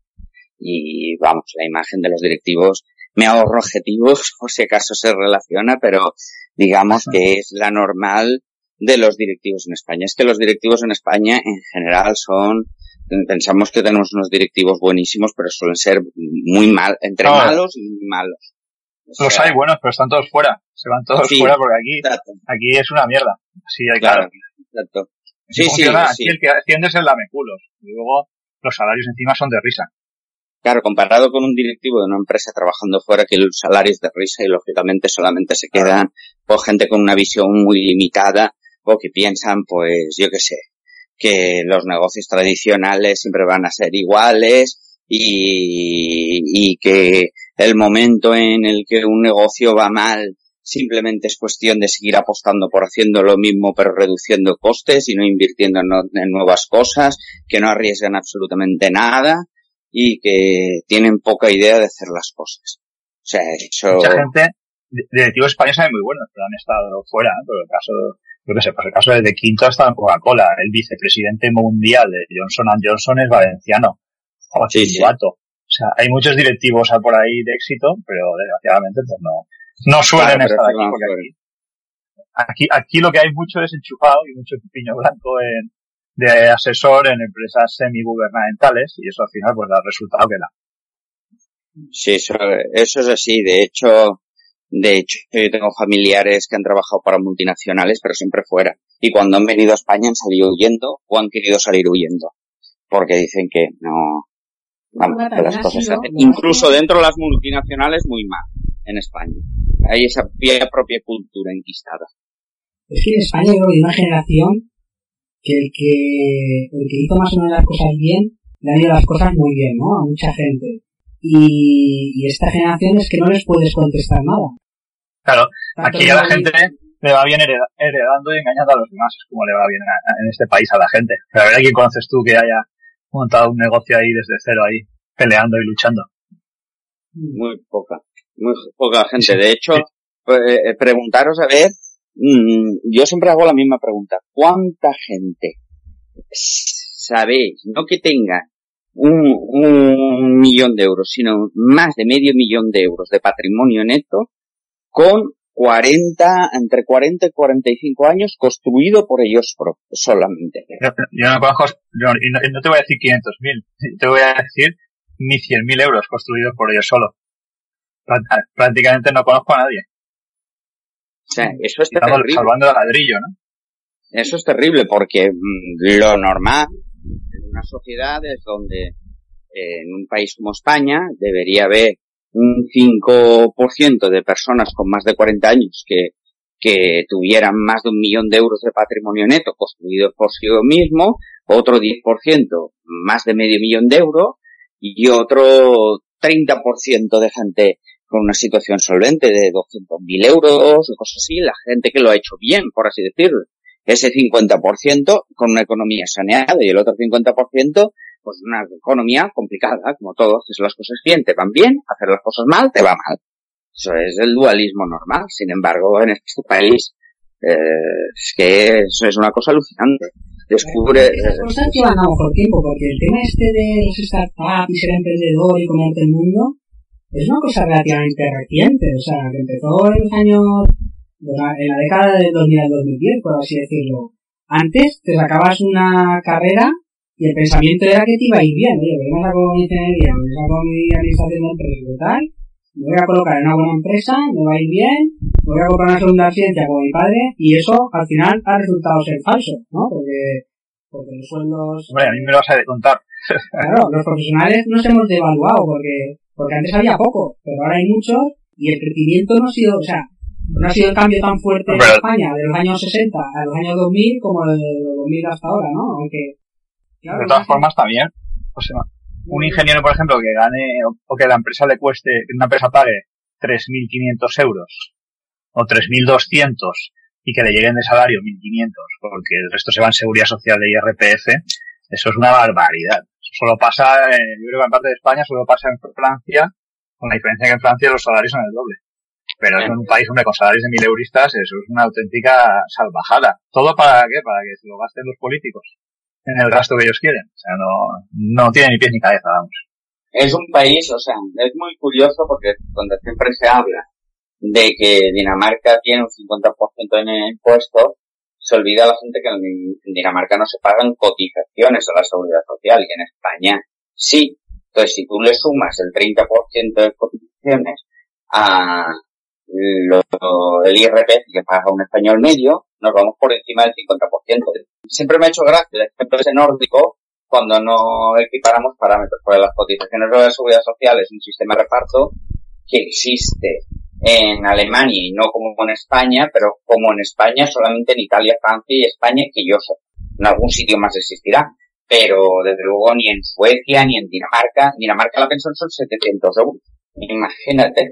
Y vamos, la imagen de los directivos, me ahorro objetivos, o si acaso se relaciona, pero digamos que es la normal de los directivos en España. Es que los directivos en España en general son, pensamos que tenemos unos directivos buenísimos, pero suelen ser muy mal, entre no, malos y muy malos. O los sea, hay buenos, pero están todos fuera. Se van todos sí, fuera porque aquí, exacto. Aquí es una mierda. Sí, hay claro. Exacto. Sí, sí, funciona, sí. Aquí el que asciende es el lameculos. Y luego los salarios encima son de risa. Claro, comparado con un directivo de una empresa trabajando fuera, que el salario es de risa y lógicamente solamente se quedan por gente con una visión muy limitada o que piensan, pues, yo qué sé, que los negocios tradicionales siempre van a ser iguales y, y que el momento en el que un negocio va mal simplemente es cuestión de seguir apostando por haciendo lo mismo pero reduciendo costes y no invirtiendo en, no, en nuevas cosas, que no arriesgan absolutamente nada y que tienen poca idea de hacer las cosas. O sea, eso... Mucha gente, directivos españoles saben muy buenos, pero han estado fuera, ¿no? Por el caso, yo qué sé, por el caso de Quinto ha estado en Coca-Cola, el vicepresidente mundial de Johnson and Johnson es valenciano, o sí, sí. O sea, hay muchos directivos por ahí de éxito, pero desgraciadamente pues no, no suelen claro, estar aquí, porque aquí, aquí, aquí lo que hay mucho es enchufado y mucho piño blanco en, de asesor en empresas semigubernamentales, y eso al final pues da el resultado que da. Sí, eso, eso es así. De hecho, de hecho, yo tengo familiares que han trabajado para multinacionales, pero siempre fuera. Y cuando han venido a España han salido huyendo o han querido salir huyendo. Porque dicen que no, vamos, que las cosas se hacen. Incluso dentro de las multinacionales muy mal en España. Hay esa propia cultura enquistada. Es que en España creo que hay una generación que el que, el que hizo más o menos las cosas bien, le han ido las cosas muy bien, ¿no? A mucha gente. Y, y esta generación es que no les puedes contestar nada. Claro, tanto aquí a la gente le va bien heredando y engañando a los demás, es como le va bien a, a, en este país a la gente. Pero a ver, ¿a quién conoces tú que haya montado un negocio ahí desde cero ahí, peleando y luchando? Muy poca, muy poca gente. De hecho, eh, preguntaros a ver, mmm, yo siempre hago la misma pregunta. ¿Cuánta gente sabéis, no que tenga un, un millón de euros, sino más de medio millón de euros de patrimonio neto con cuarenta, entre cuarenta y cuarenta y cinco años construido por ellos propios solamente? Yo, yo no conozco, yo, y no, no te voy a decir quinientos mil, te voy a decir ni cien mil euros construidos por ellos solo. Prácticamente no conozco a nadie. O sea, eso es Estamos terrible. Salvando el ladrillo, ¿no? Eso es terrible porque mmm, lo normal en una sociedad es donde eh, en un país como España debería haber un cinco por ciento de personas con más de cuarenta años que, que tuvieran más de un millón de euros de patrimonio neto construido por sí mismo, otro diez por ciento más de medio millón de euros y otro treinta por ciento de gente con una situación solvente de doscientos mil euros o cosas así, la gente que lo ha hecho bien, por así decirlo. Ese cincuenta por ciento con una economía saneada y el otro cincuenta por ciento pues una economía complicada, como todo. Haces las cosas bien, te van bien, hacer las cosas mal, te va mal. Eso es el dualismo normal. Sin embargo, en este país, eh, es que eso es una cosa alucinante. Descubre... Esas cosas llevan a mejor tiempo, porque el tema este de los startups y ser emprendedor y comerte el mundo es una cosa relativamente reciente. O sea, que empezó en los años, en la década del dos mil al dos mil diez, por así decirlo. Antes te sacabas una carrera y el pensamiento era que te iba a ir bien. Oye, me saco mi ingeniería, me saco mi administración de empresas y tal, me voy a colocar en una buena empresa, me va a ir bien, me voy a comprar una segunda residencia como mi padre, y eso al final ha resultado ser falso, ¿no? Porque, porque los sueldos... Hombre, a mí me lo vas a contar. Claro, los profesionales nos hemos devaluado, porque, porque antes había poco, pero ahora hay muchos, y el crecimiento no ha sido, o sea, no ha sido el cambio tan fuerte en pero... España de los años sesenta a los años dos mil como de los dos mil hasta ahora, ¿no? Aunque... Claro, de todas formas también, o sea, un ingeniero, por ejemplo, que gane o que la empresa le cueste, que una empresa pague tres mil quinientos euros o tres mil doscientos y que le lleguen de salario mil quinientos porque el resto se va en seguridad social de I R P F, eso es una barbaridad. Eso solo pasa, en, yo creo que en parte de España solo pasa en Francia, con la diferencia que en Francia los salarios son el doble. Pero en un país hombre, con salarios de mil euristas, eso es una auténtica salvajada. ¿Todo para qué? Para que se lo gasten los políticos en el gasto que ellos quieren. O sea, no, no tiene ni pies ni cabeza, vamos. Es un país, o sea, es muy curioso porque cuando siempre se habla de que Dinamarca tiene un cincuenta por ciento en impuestos, se olvida la gente que en Dinamarca no se pagan cotizaciones a la seguridad social y en España sí. Entonces, si tú le sumas el treinta por ciento de cotizaciones a lo, el I R P F que paga un español medio, nos vamos por encima del cincuenta por ciento. Siempre me ha hecho gracia el ejemplo ese nórdico cuando no equiparamos parámetros, porque las cotizaciones de la seguridad social es un sistema de reparto que existe en Alemania y no como en España, pero como en España solamente en Italia, Francia y España, que yo sé, en algún sitio más existirá, pero desde luego ni en Suecia ni en Dinamarca. En Dinamarca la pensión son setecientos euros, imagínate.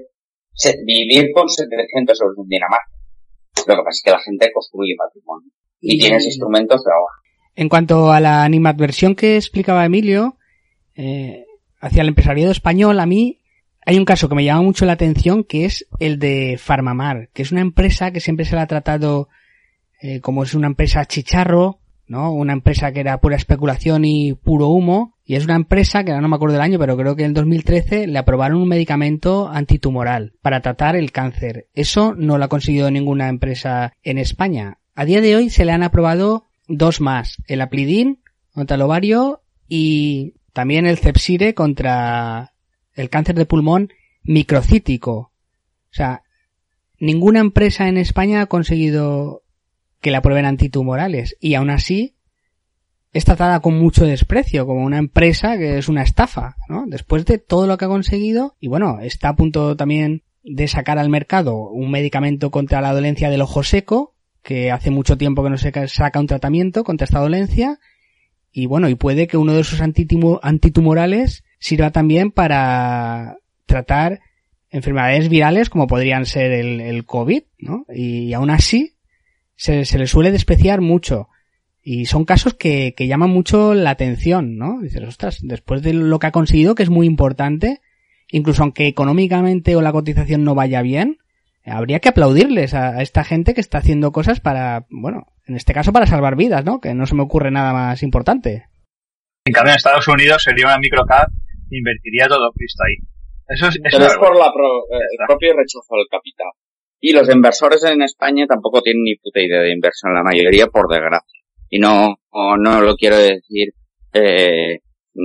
Se, vivir con setecientos euros en Dinamarca. Lo que pasa es que la gente construye patrimonio y, y tienes instrumentos de ahorro. En cuanto a la animadversión que explicaba Emilio, eh, hacia el empresariado español, a mí hay un caso que me llama mucho la atención, que es el de Farmamar, que es una empresa que siempre se la ha tratado eh, como es una empresa chicharro, ¿no? Una empresa que era pura especulación y puro humo, y es una empresa que ahora no me acuerdo del año, pero creo que en el dos mil trece le aprobaron un medicamento antitumoral para tratar el cáncer. Eso no lo ha conseguido ninguna empresa en España. A día de hoy se le han aprobado dos más, el Aplidin contra el ovario y también el Cepsire contra el cáncer de pulmón microcítico. O sea, ninguna empresa en España ha conseguido que le aprueben antitumorales y aún así es tratada con mucho desprecio, como una empresa que es una estafa, ¿no? Después de todo lo que ha conseguido, y bueno, está a punto también de sacar al mercado un medicamento contra la dolencia del ojo seco, que hace mucho tiempo que no se saca un tratamiento contra esta dolencia, y bueno, y puede que uno de esos antitumorales sirva también para tratar enfermedades virales como podrían ser el, el COVID, ¿no? Y aún así se, se le suele despreciar mucho. Y son casos que, que llaman mucho la atención, ¿no? Dices, ostras, después de lo que ha conseguido, que es muy importante, incluso aunque económicamente o la cotización no vaya bien, habría que aplaudirles a, a esta gente que está haciendo cosas para, bueno, en este caso para salvar vidas, ¿no? Que no se me ocurre nada más importante. En cambio, en Estados Unidos sería una microcap e invertiría todo Cristo ahí. Eso es, eso Pero es por la pro, eh, el propio rechazo al capital. Y los inversores en España tampoco tienen ni puta idea de inversión, la mayoría, por desgracia. Y no, no lo quiero decir eh,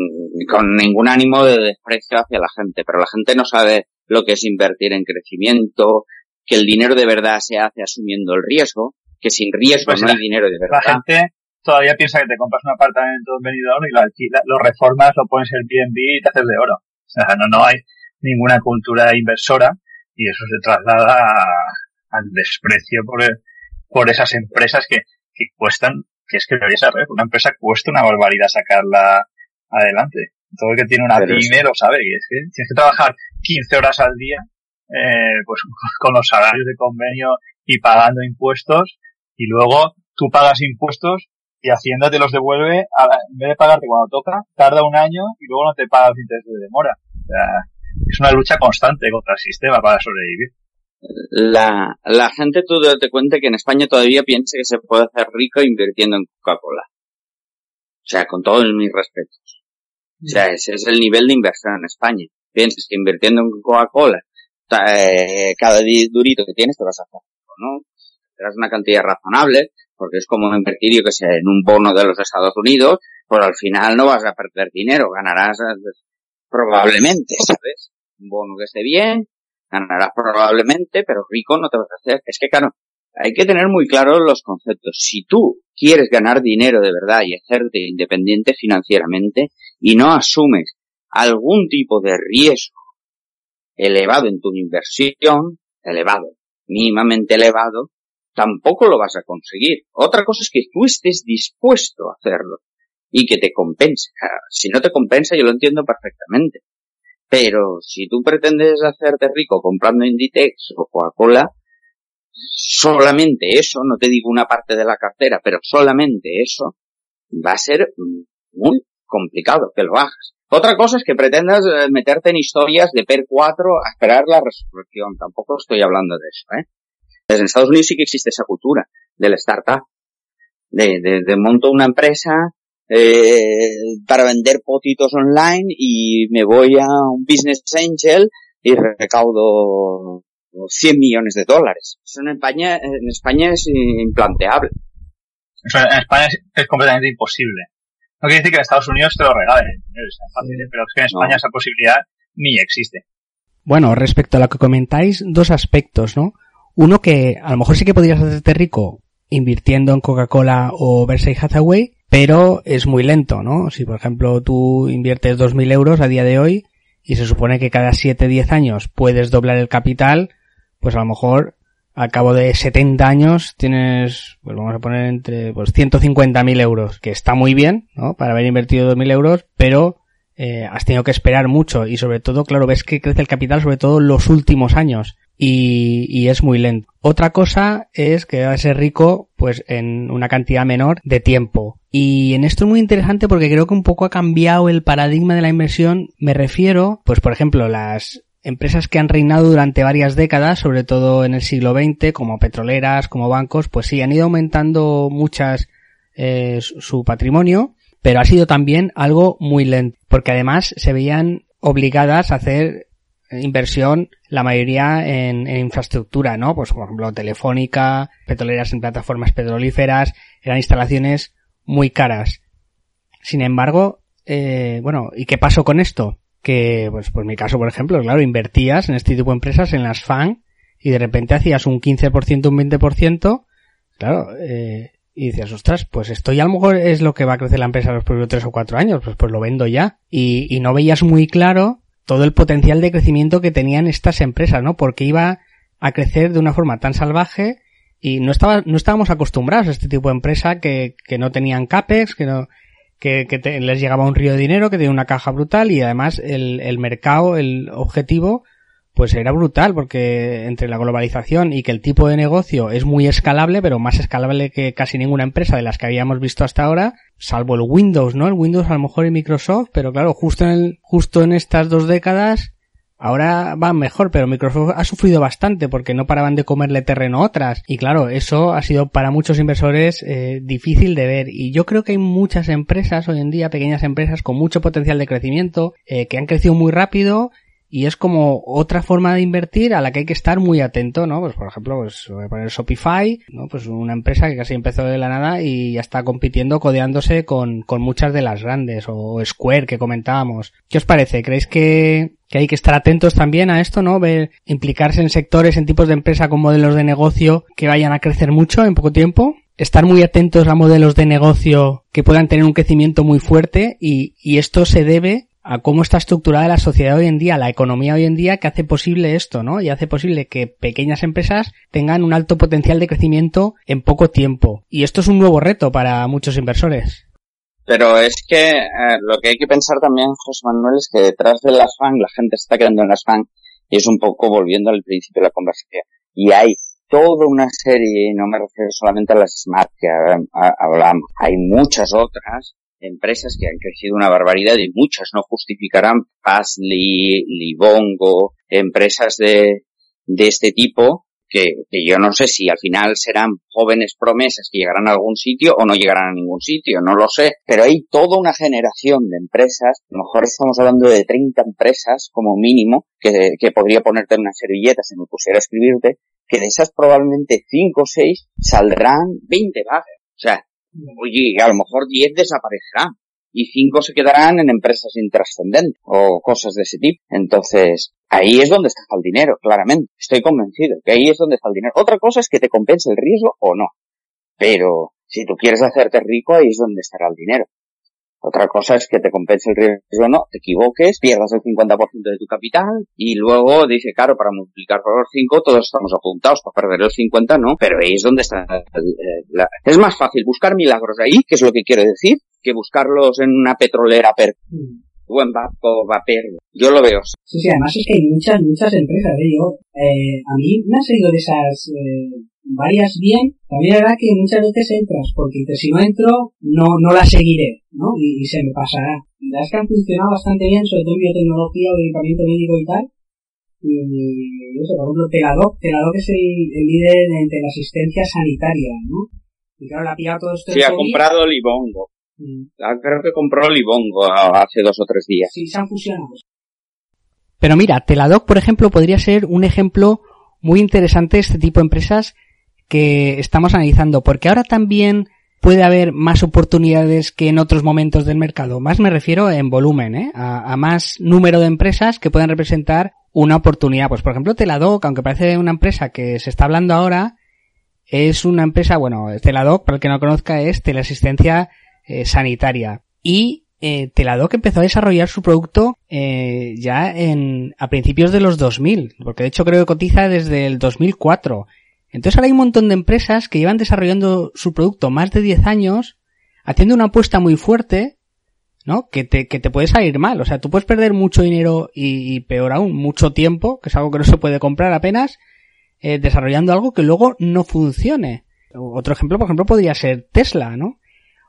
con ningún ánimo de desprecio hacia la gente, pero la gente no sabe lo que es invertir en crecimiento, que el dinero de verdad se hace asumiendo el riesgo, que sin riesgo pues no la, hay dinero de verdad. La gente todavía piensa que te compras un apartamento en Benidorm y lo alquilas, lo reformas, lo pones en Airbnb y te haces de oro. O sea, no, no hay ninguna cultura inversora y eso se traslada a, al desprecio por, por esas empresas que, que cuestan, que es que debería ser, una empresa cuesta una barbaridad sacarla adelante. Todo el que tiene una pyme lo sabe, que es que tienes que trabajar quince horas al día, eh, pues con los salarios de convenio y pagando impuestos, y luego tú pagas impuestos y Hacienda te los devuelve, a la, en vez de pagarte cuando toca, tarda un año y luego no te paga los intereses de demora. O sea, es una lucha constante contra el sistema para sobrevivir. La, la gente, tú date cuenta que en España todavía piensa que se puede hacer rico invirtiendo en Coca-Cola. O sea, con todos mis respetos. O sea, ese es el nivel de inversión en España. Piensas que invirtiendo en Coca-Cola, eh, cada durito que tienes te vas a hacer rico, ¿no? Te das una cantidad razonable, porque es como invertir, yo que sé, en un bono de los Estados Unidos, pues al final no vas a perder dinero, ganarás probablemente, ¿sabes? Un bono que esté bien, ganarás probablemente, pero rico no te vas a hacer. Es que, claro, hay que tener muy claros los conceptos. Si tú quieres ganar dinero de verdad y hacerte independiente financieramente y no asumes algún tipo de riesgo elevado en tu inversión, elevado, mínimamente elevado, tampoco lo vas a conseguir. Otra cosa es que tú estés dispuesto a hacerlo y que te compense. Si no te compensa, yo lo entiendo perfectamente. Pero si tú pretendes hacerte rico comprando Inditex o Coca-Cola, solamente eso, no te digo una parte de la cartera, pero solamente eso, va a ser muy complicado que lo hagas. Otra cosa es que pretendas meterte en historias de P E R cuatro a esperar la resurrección. Tampoco estoy hablando de eso, ¿eh? En Estados Unidos sí que existe esa cultura del startup, de, de, de monto una empresa eh, para vender potitos online y me voy a un business angel y recaudo cien millones de dólares. Eso en España, en España es implanteable. Eso en España es, es completamente imposible. No quiere decir que en Estados Unidos te lo regalen, pero es que en España no. Esa posibilidad ni existe. Bueno, respecto a lo que comentáis, dos aspectos, ¿no? Uno que a lo mejor sí que podrías hacerte rico invirtiendo en Coca-Cola o Berkshire Hathaway, pero es muy lento, ¿no? Si, por ejemplo, tú inviertes dos mil euros a día de hoy y se supone que cada siete diez años puedes doblar el capital, pues a lo mejor al cabo de setenta años tienes, pues vamos a poner entre pues ciento cincuenta mil euros, que está muy bien, ¿no? Para haber invertido dos mil euros, pero eh, has tenido que esperar mucho y sobre todo, claro, ves que crece el capital sobre todo en los últimos años y, y es muy lento. Otra cosa es que va a ser rico pues en una cantidad menor de tiempo. Y en esto es muy interesante porque creo que un poco ha cambiado el paradigma de la inversión. Me refiero, pues por ejemplo, las empresas que han reinado durante varias décadas, sobre todo en el siglo veinte, como petroleras, como bancos, pues sí, han ido aumentando muchas eh, su patrimonio, pero ha sido también algo muy lento, porque además se veían obligadas a hacer inversión, la mayoría en, en infraestructura, ¿no? Pues por ejemplo, Telefónica, petroleras en plataformas petrolíferas, eran instalaciones muy caras. Sin embargo, eh, bueno, ¿y qué pasó con esto? Que, pues, por mi caso, por ejemplo, claro, invertías en este tipo de empresas, en las F A N, y de repente hacías un quince por ciento, un veinte por ciento, claro, eh, y decías, ostras, pues esto ya a lo mejor es lo que va a crecer la empresa los próximos tres o cuatro años, pues pues lo vendo ya. Y, y no veías muy claro todo el potencial de crecimiento que tenían estas empresas, ¿no? Porque iba a crecer de una forma tan salvaje y no estaba, no estábamos acostumbrados a este tipo de empresa que, que no tenían capex, que no, que, que te, les llegaba un río de dinero, que tenía una caja brutal y además el, el mercado, el objetivo, pues era brutal porque entre la globalización y que el tipo de negocio es muy escalable, pero más escalable que casi ninguna empresa de las que habíamos visto hasta ahora, salvo el Windows, ¿no? El Windows a lo mejor y Microsoft, pero claro, justo en el, justo en estas dos décadas ahora van mejor, pero Microsoft ha sufrido bastante porque no paraban de comerle terreno a otras. Y claro, eso ha sido para muchos inversores eh, difícil de ver. Y yo creo que hay muchas empresas hoy en día, pequeñas empresas con mucho potencial de crecimiento, eh, que han crecido muy rápido y es como otra forma de invertir a la que hay que estar muy atento, ¿no? Pues por ejemplo, pues voy a poner Shopify, ¿no? Pues una empresa que casi empezó de la nada y ya está compitiendo, codeándose con, con muchas de las grandes, o Square que comentábamos. ¿Qué os parece? ¿Creéis que, que hay que estar atentos también a esto, ¿no? Ver, implicarse en sectores, en tipos de empresa con modelos de negocio que vayan a crecer mucho en poco tiempo? Estar muy atentos a modelos de negocio que puedan tener un crecimiento muy fuerte y, y esto se debe a cómo está estructurada la sociedad hoy en día, la economía hoy en día, que hace posible esto, ¿no? Y hace posible que pequeñas empresas tengan un alto potencial de crecimiento en poco tiempo. Y esto es un nuevo reto para muchos inversores. Pero es que eh, lo que hay que pensar también, José Manuel, es que detrás de las F A N, la gente se está quedando en las F A N, y es un poco volviendo al principio de la conversación. Y hay toda una serie, y no me refiero solamente a las Smart que hablamos, hay muchas otras empresas que han crecido una barbaridad y muchas no justificarán, Fastly, Livongo, empresas de, de este tipo que, que yo no sé si al final serán jóvenes promesas que llegarán a algún sitio o no llegarán a ningún sitio, no lo sé, pero hay toda una generación de empresas, a lo mejor estamos hablando de treinta empresas como mínimo, que, que podría ponerte en una servilleta si me pusiera a escribirte, que de esas probablemente cinco o seis saldrán veinte vagas, o sea, oye, a lo mejor diez desaparecerán y cinco se quedarán en empresas intrascendentes o cosas de ese tipo. Entonces, ahí es donde está el dinero, claramente. Estoy convencido que ahí es donde está el dinero. Otra cosa es que te compense el riesgo o no. Pero si tú quieres hacerte rico, ahí es donde estará el dinero. Otra cosa es que te compense el riesgo o no, te equivoques, pierdas el cincuenta por ciento de tu capital y luego dice, claro, para multiplicar por cinco todos estamos apuntados, para perder el cincuenta no, pero ahí es donde está la... Es más fácil buscar milagros ahí, que es lo que quiero decir, que buscarlos en una petrolera per... Mm. o en Banco Vapor. Yo lo veo. Sí, sí, además es que hay muchas, muchas empresas, ¿eh? Yo, eh, a mí me han salido de esas... Eh... varias bien, también es verdad que muchas veces entras, porque si no entro, no no la seguiré, ¿no? Y, y se me pasará. Y las que han funcionado bastante bien, sobre todo en biotecnología o equipamiento médico y tal, y, no sé, por ejemplo, Teladoc, Teladoc es el, el líder de, de la asistencia sanitaria, ¿no? Y claro, la ha pillado todo esto. Sí, ha comprado Livongo. Mm. Creo que compró Livongo hace dos o tres días. Sí, se han fusionado. Pero mira, Teladoc, por ejemplo, podría ser un ejemplo muy interesante de este tipo de empresas que estamos analizando, porque ahora también puede haber más oportunidades que en otros momentos del mercado. Más me refiero en volumen, ¿eh? A, a más número de empresas que pueden representar una oportunidad. Pues por ejemplo, Teladoc, aunque parece una empresa que se está hablando ahora, es una empresa, bueno, Teladoc, para el que no conozca, es teleasistencia eh, sanitaria. Y eh, Teladoc empezó a desarrollar su producto eh, ya en a principios de los dos mil, porque de hecho creo que cotiza desde el dos mil cuatro. Entonces ahora hay un montón de empresas que llevan desarrollando su producto más de diez años, haciendo una apuesta muy fuerte, ¿no? Que te, que te puede salir mal. O sea, tú puedes perder mucho dinero y, y peor aún, mucho tiempo, que es algo que no se puede comprar apenas, eh, desarrollando algo que luego no funcione. Otro ejemplo, por ejemplo, podría ser Tesla, ¿no?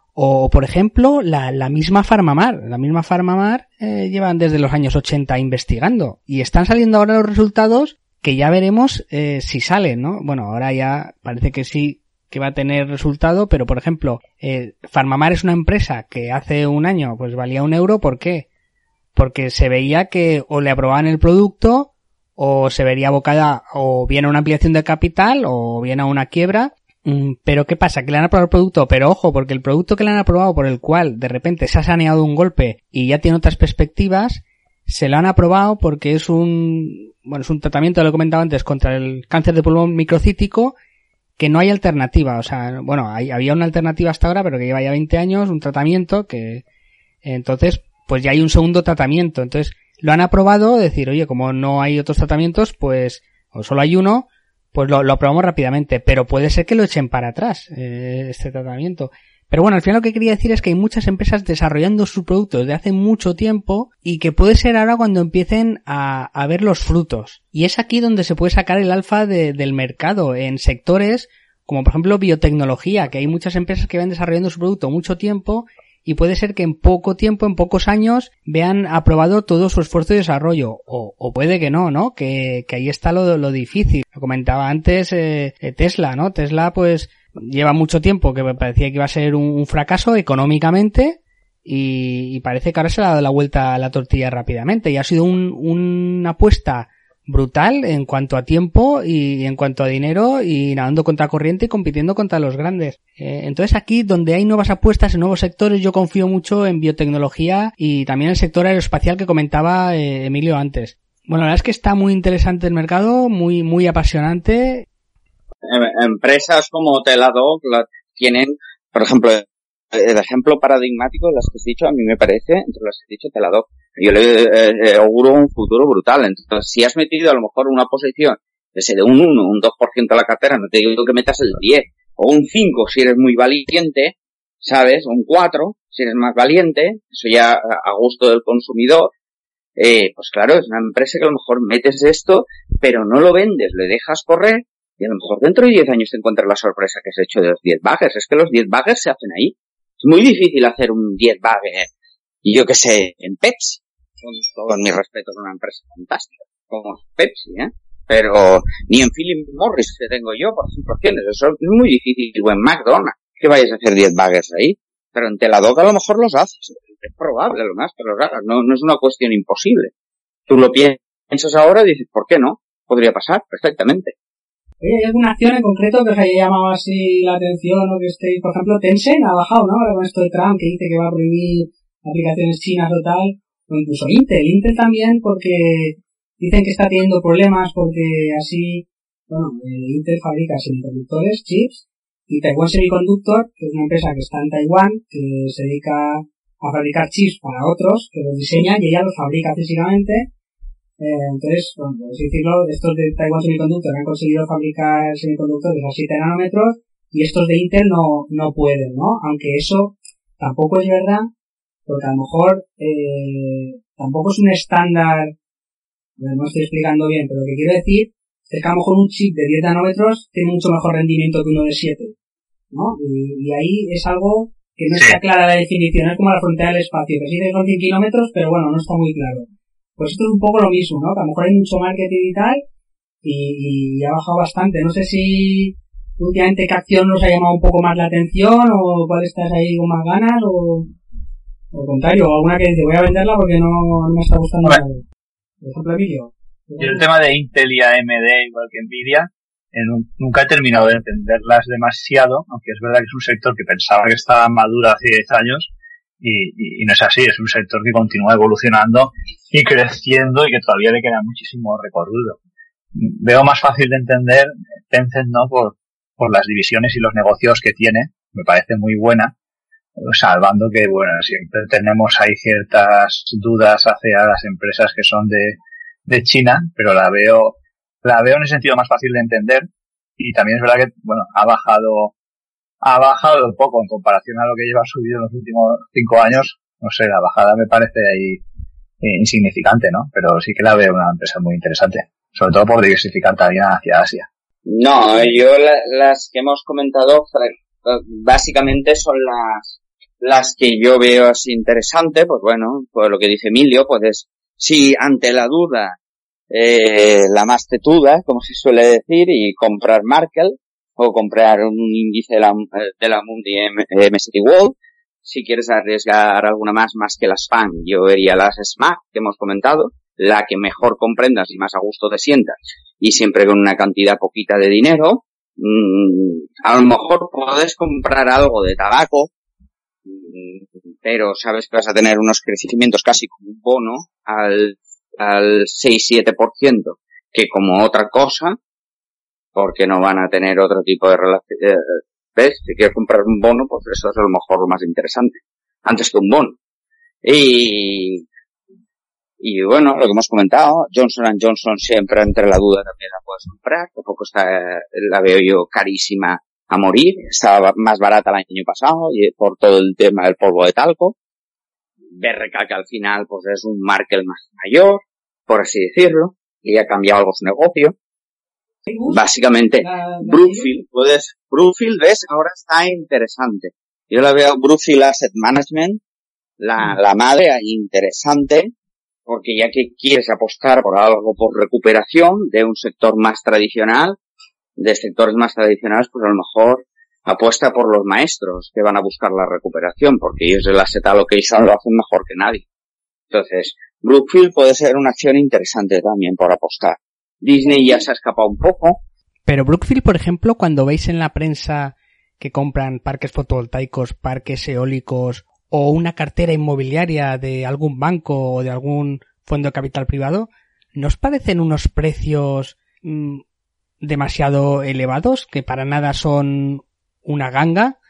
O, por ejemplo, la, la misma PharmaMar. La misma PharmaMar eh, llevan desde los años ochenta investigando y están saliendo ahora los resultados que ya veremos eh, si salen, ¿no? Bueno, ahora ya parece que sí que va a tener resultado, pero por ejemplo, eh, PharmaMar es una empresa que hace un año pues valía un euro. ¿Por qué? Porque se veía que o le aprobaban el producto o se vería abocada o bien a una ampliación de capital o bien a una quiebra. Pero ¿qué pasa? Que le han aprobado el producto, pero ojo, porque el producto que le han aprobado por el cual de repente se ha saneado un golpe y ya tiene otras perspectivas, se lo han aprobado porque es un, bueno, es un tratamiento, lo he comentado antes, contra el cáncer de pulmón microcítico, que no hay alternativa. O sea, bueno, hay, había una alternativa hasta ahora, pero que lleva ya veinte años, un tratamiento que, entonces, pues ya hay un segundo tratamiento. Entonces, lo han aprobado, decir, oye, como no hay otros tratamientos, pues, o solo hay uno, pues lo, lo aprobamos rápidamente, pero puede ser que lo echen para atrás, eh, este tratamiento. Pero bueno, al final lo que quería decir es que hay muchas empresas desarrollando sus productos desde hace mucho tiempo y que puede ser ahora cuando empiecen a, a ver los frutos. Y es aquí donde se puede sacar el alfa de, del mercado, en sectores como por ejemplo biotecnología, que hay muchas empresas que van desarrollando su producto mucho tiempo y puede ser que en poco tiempo, en pocos años, vean aprobado todo su esfuerzo de desarrollo. O, o puede que no, ¿no? Que, que ahí está lo, lo difícil. Lo comentaba antes eh, Tesla, ¿no? Tesla, pues, lleva mucho tiempo que me parecía que iba a ser un, un fracaso económicamente y, y parece que ahora se le ha dado la vuelta a la tortilla rápidamente. Y ha sido un, una apuesta brutal en cuanto a tiempo y en cuanto a dinero y nadando contra corriente y compitiendo contra los grandes. Eh, entonces aquí donde hay nuevas apuestas en nuevos sectores, yo confío mucho en biotecnología y también en el sector aeroespacial que comentaba eh, Emilio antes. Bueno, la verdad es que está muy interesante el mercado, muy muy apasionante. Empresas como Teladoc la tienen, por ejemplo, el ejemplo paradigmático de las que has dicho, a mí me parece, entre las que has dicho Teladoc. Yo le eh, auguro un futuro brutal. Entonces, si has metido a lo mejor una posición de un uno, un dos por ciento a la cartera, no te digo que metas el diez, o un cinco si eres muy valiente, ¿sabes? O un cuatro si eres más valiente, eso ya a gusto del consumidor. Eh, pues claro, es una empresa que a lo mejor metes esto, pero no lo vendes, le dejas correr, y a lo mejor dentro de diez años te encuentras la sorpresa que has hecho de los diez baggers. Es que los diez baggers se hacen ahí. Es muy difícil hacer un diez bagger, y yo que sé, en Pepsi. Con todos mis respetos, una empresa fantástica, como Pepsi, ¿eh? Pero ni en Philip Morris que tengo yo, por ejemplo, tienes. Eso es muy difícil. O en McDonald's, que vayas a hacer diez baggers ahí. Pero en Teladoc a lo mejor los haces. Es probable, lo más, pero claro, no, no es una cuestión imposible. Tú lo piensas ahora y dices, ¿por qué no? Podría pasar perfectamente. Oye, ¿hay alguna acción en concreto que os haya llamado así la atención o que estéis, por ejemplo, Tencent ha bajado, ¿no? Ahora con esto de Trump que dice que va a prohibir aplicaciones chinas o tal, o incluso Intel, Intel también porque dicen que está teniendo problemas porque así, bueno, eh, Intel fabrica semiconductores, chips, y Taiwan Semiconductor, que es una empresa que está en Taiwán, que se dedica a fabricar chips para otros, que los diseñan y ella los fabrica físicamente. Eh, entonces, bueno, por así decirlo, estos de Taiwan Semiconductor han conseguido fabricar semiconductores a siete nanómetros y estos de Intel no, no pueden, ¿no? Aunque eso tampoco es verdad, porque a lo mejor eh, tampoco es un estándar, a ver, no estoy explicando bien, pero lo que quiero decir es que a lo mejor un chip de diez nanómetros tiene mucho mejor rendimiento que uno de siete, ¿no? Y, y ahí es algo que no está clara la definición, es como la frontera del espacio, que sí que son cien kilómetros, pero bueno, no está muy claro. Pues esto es un poco lo mismo, ¿no? Que a lo mejor hay mucho marketing y tal, y, y ha bajado bastante. No sé si últimamente qué acción nos ha llamado un poco más la atención, o cuál estás ahí con más ganas, o, o al contrario, o alguna que dice, voy a venderla porque no, no me está gustando nada. Por ejemplo, Emilio. Yo el tema de Intel y A M D, igual que Nvidia, en un, nunca he terminado de entenderlas demasiado, aunque es verdad que es un sector que pensaba que estaba maduro hace diez años, y, y, y no es así, es un sector que continúa evolucionando y creciendo y que todavía le queda muchísimo recorrido. Veo más fácil de entender Tencent, ¿no? Por, por las divisiones y los negocios que tiene, me parece muy buena, salvando que, bueno, siempre tenemos ahí ciertas dudas hacia las empresas que son de, de China, pero la veo, la veo en el sentido más fácil de entender, y también es verdad que, bueno, ha bajado, ha bajado un poco en comparación a lo que lleva subido en los últimos cinco años, no sé, la bajada me parece ahí eh, insignificante, ¿no? Pero sí que la veo una empresa muy interesante, sobre todo por diversificar también hacia Asia. No, yo la, las que hemos comentado básicamente son las las que yo veo así interesante, pues bueno, pues lo que dice Emilio, pues es, si ante la duda, eh, la más tetuda, como se suele decir, y comprar Markel, o comprar un índice de la, de la Mundi M S C I World, si quieres arriesgar alguna más, más que las F A N G, yo vería las S M A C que hemos comentado, la que mejor comprendas y más a gusto te sientas, y siempre con una cantidad poquita de dinero. Mmm, a lo mejor puedes comprar algo de tabaco, pero sabes que vas a tener unos crecimientos casi como un bono al, al seis siete por ciento que como otra cosa, porque no van a tener otro tipo de relación. Eh, ¿Ves? Si quieres comprar un bono, pues eso es a lo mejor lo más interesante, antes que un bono. Y, y bueno, lo que hemos comentado, Johnson and Johnson siempre entre la duda también la puedes comprar, tampoco está, la veo yo carísima a morir, estaba más barata el año pasado y por todo el tema del polvo de talco. B R K, que al final pues es un Markel más mayor, por así decirlo, y ha cambiado algo su negocio. Básicamente, Brookfield, puedes, Brookfield, ves, ahora está interesante. Yo la veo Brookfield Asset Management, la, la madre, interesante, porque ya que quieres apostar por algo por recuperación de un sector más tradicional, de sectores más tradicionales, pues a lo mejor apuesta por los maestros que van a buscar la recuperación, porque ellos el asset allocation lo hacen mejor que nadie. Entonces, Brookfield puede ser una acción interesante también por apostar. Disney ya se ha escapado un poco. Pero Brookfield, por ejemplo, cuando veis en la prensa que compran parques fotovoltaicos, parques eólicos o una cartera inmobiliaria de algún banco o de algún fondo de capital privado, ¿no os parecen unos precios mmm, demasiado elevados, que para nada son una ganga?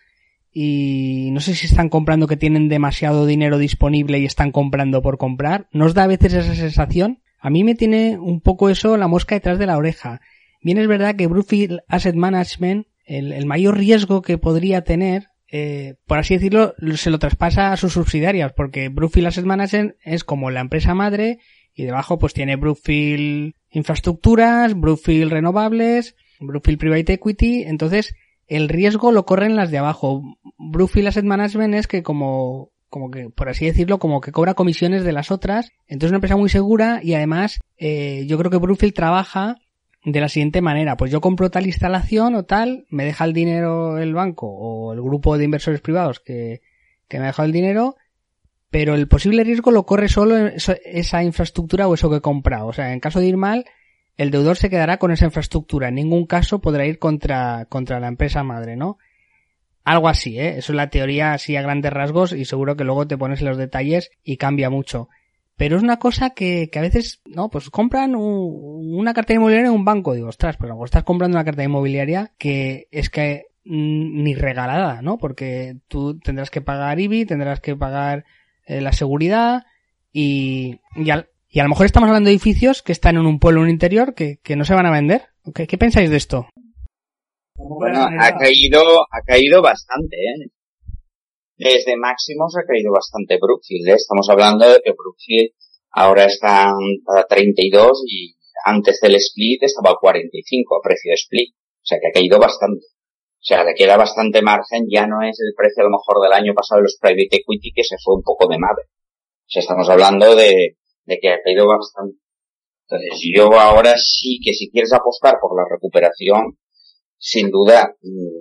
Y no sé si están comprando que tienen demasiado dinero disponible y están comprando por comprar. ¿No os da a veces esa sensación? A mí me tiene un poco eso la mosca detrás de la oreja. Bien es verdad que Brookfield Asset Management, el, el mayor riesgo que podría tener, eh, por así decirlo, se lo traspasa a sus subsidiarias, porque Brookfield Asset Management es como la empresa madre y debajo pues tiene Brookfield Infraestructuras, Brookfield Renovables, Brookfield Private Equity. Entonces el riesgo lo corren las de abajo. Brookfield Asset Management es que como como que, por así decirlo, como que cobra comisiones de las otras. Entonces es una empresa muy segura y además eh, yo creo que Brookfield trabaja de la siguiente manera. Pues yo compro tal instalación o tal, me deja el dinero el banco o el grupo de inversores privados que, que me ha dejado el dinero, pero el posible riesgo lo corre solo esa infraestructura o eso que he comprado. O sea, en caso de ir mal, el deudor se quedará con esa infraestructura. En ningún caso podrá ir contra, contra la empresa madre, ¿no? Algo así, ¿eh? Eso es la teoría así a grandes rasgos y seguro que luego te pones en los detalles y cambia mucho. Pero es una cosa que, que a veces, no, pues compran un, una cartera inmobiliaria en un banco. Digo, ostras, pero estás comprando una cartera inmobiliaria que es que mm, ni regalada, ¿no? Porque tú tendrás que pagar I B I, tendrás que pagar eh, la seguridad y, y, al, y a lo mejor estamos hablando de edificios que están en un pueblo, en un interior, que, que no se van a vender. ¿Qué, qué pensáis de esto? Bueno, ha caído, ha caído bastante, ¿eh? Desde máximos ha caído bastante Brookfield, ¿eh? Estamos hablando de que Brookfield ahora está a treinta y dos y antes del split estaba a cuarenta y cinco a precio de split. O sea que ha caído bastante. O sea, le queda bastante margen, ya no es el precio a lo mejor del año pasado de los private equity que se fue un poco de madre. O sea, estamos hablando de, de que ha caído bastante. Entonces yo ahora sí que si quieres apostar por la recuperación, sin duda,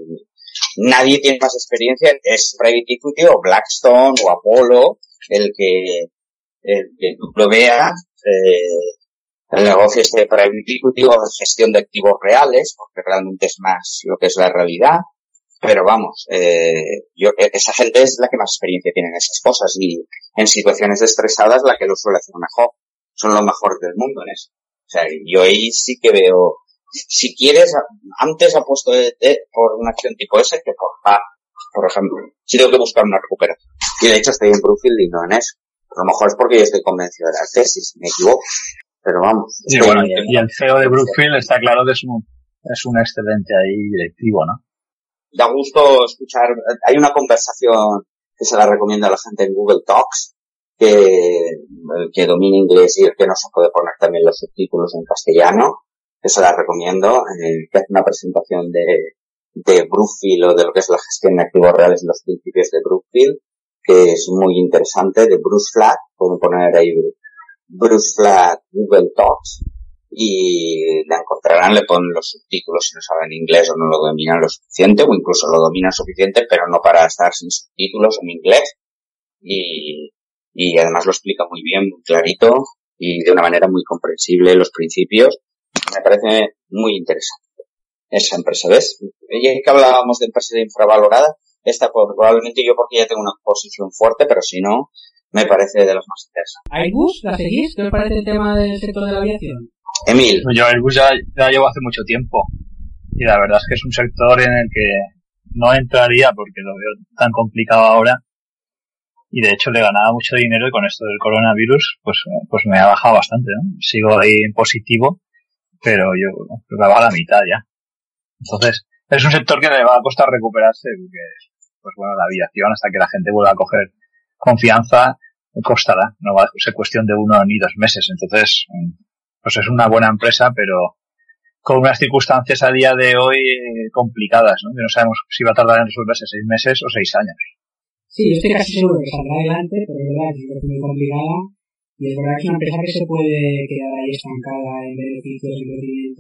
nadie tiene más experiencia, es Private Equity o Blackstone o Apollo, el que, el que tú lo veas, eh, el negocio este de Private Equity o de gestión de activos reales, porque realmente es más lo que es la realidad, pero vamos, eh, yo, esa gente es la que más experiencia tiene en esas cosas y en situaciones estresadas la que lo suele hacer mejor, son los mejores del mundo en eso. O sea, yo ahí sí que veo. Si quieres, antes apuesto de, de, por una acción tipo esa que por A, por ejemplo. Si tengo que buscar una recuperación. Y de hecho estoy en Brookfield y no en eso. A lo mejor es porque yo estoy convencido de la tesis, me equivoco. Pero vamos. Sí, bueno, y, y el C E O de Brookfield está claro que es un, es un excelente ahí directivo, ¿no? Da gusto escuchar. Hay una conversación que se la recomiendo a la gente en Google Talks, que el que domine inglés y el que no se puede poner también los subtítulos en castellano, que se la recomiendo, eh, que hace una presentación de, de Brookfield o de lo que es la gestión de activos reales y los principios de Brookfield, que es muy interesante, de Bruce Flatt, pueden poner ahí Bruce Flatt Google Talks, y la encontrarán, le ponen los subtítulos si no saben inglés o no lo dominan lo suficiente, o incluso lo dominan suficiente, pero no para estar sin subtítulos en inglés, y, y además lo explica muy bien, muy clarito, y de una manera muy comprensible los principios. Me parece muy interesante esa empresa, ¿ves? Y que hablábamos de empresas infravaloradas, esta probablemente yo porque ya tengo una posición fuerte, pero si no, me parece de las más interesantes. ¿Airbus? ¿La seguís? ¿Qué os parece el tema del sector de la aviación? Emil. Yo Airbus ya, ya llevo hace mucho tiempo y la verdad es que es un sector en el que no entraría porque lo veo tan complicado ahora y de hecho le ganaba mucho dinero y con esto del coronavirus pues pues me ha bajado bastante, ¿no? Sigo ahí en positivo, pero yo creo que va a la mitad ya. Entonces es un sector que le va a costar recuperarse porque pues bueno, la aviación hasta que la gente vuelva a coger confianza costará, no va a ser cuestión de uno ni dos meses. Entonces pues es una buena empresa, pero con unas circunstancias a día de hoy eh, complicadas, ¿no? Que no sabemos si va a tardar en resolverse seis meses o seis años. Sí, yo estoy casi seguro que saldrá adelante, pero es verdad que es muy complicada y es verdad que es una empresa que se puede quedar ahí estancada en beneficios y crecimiento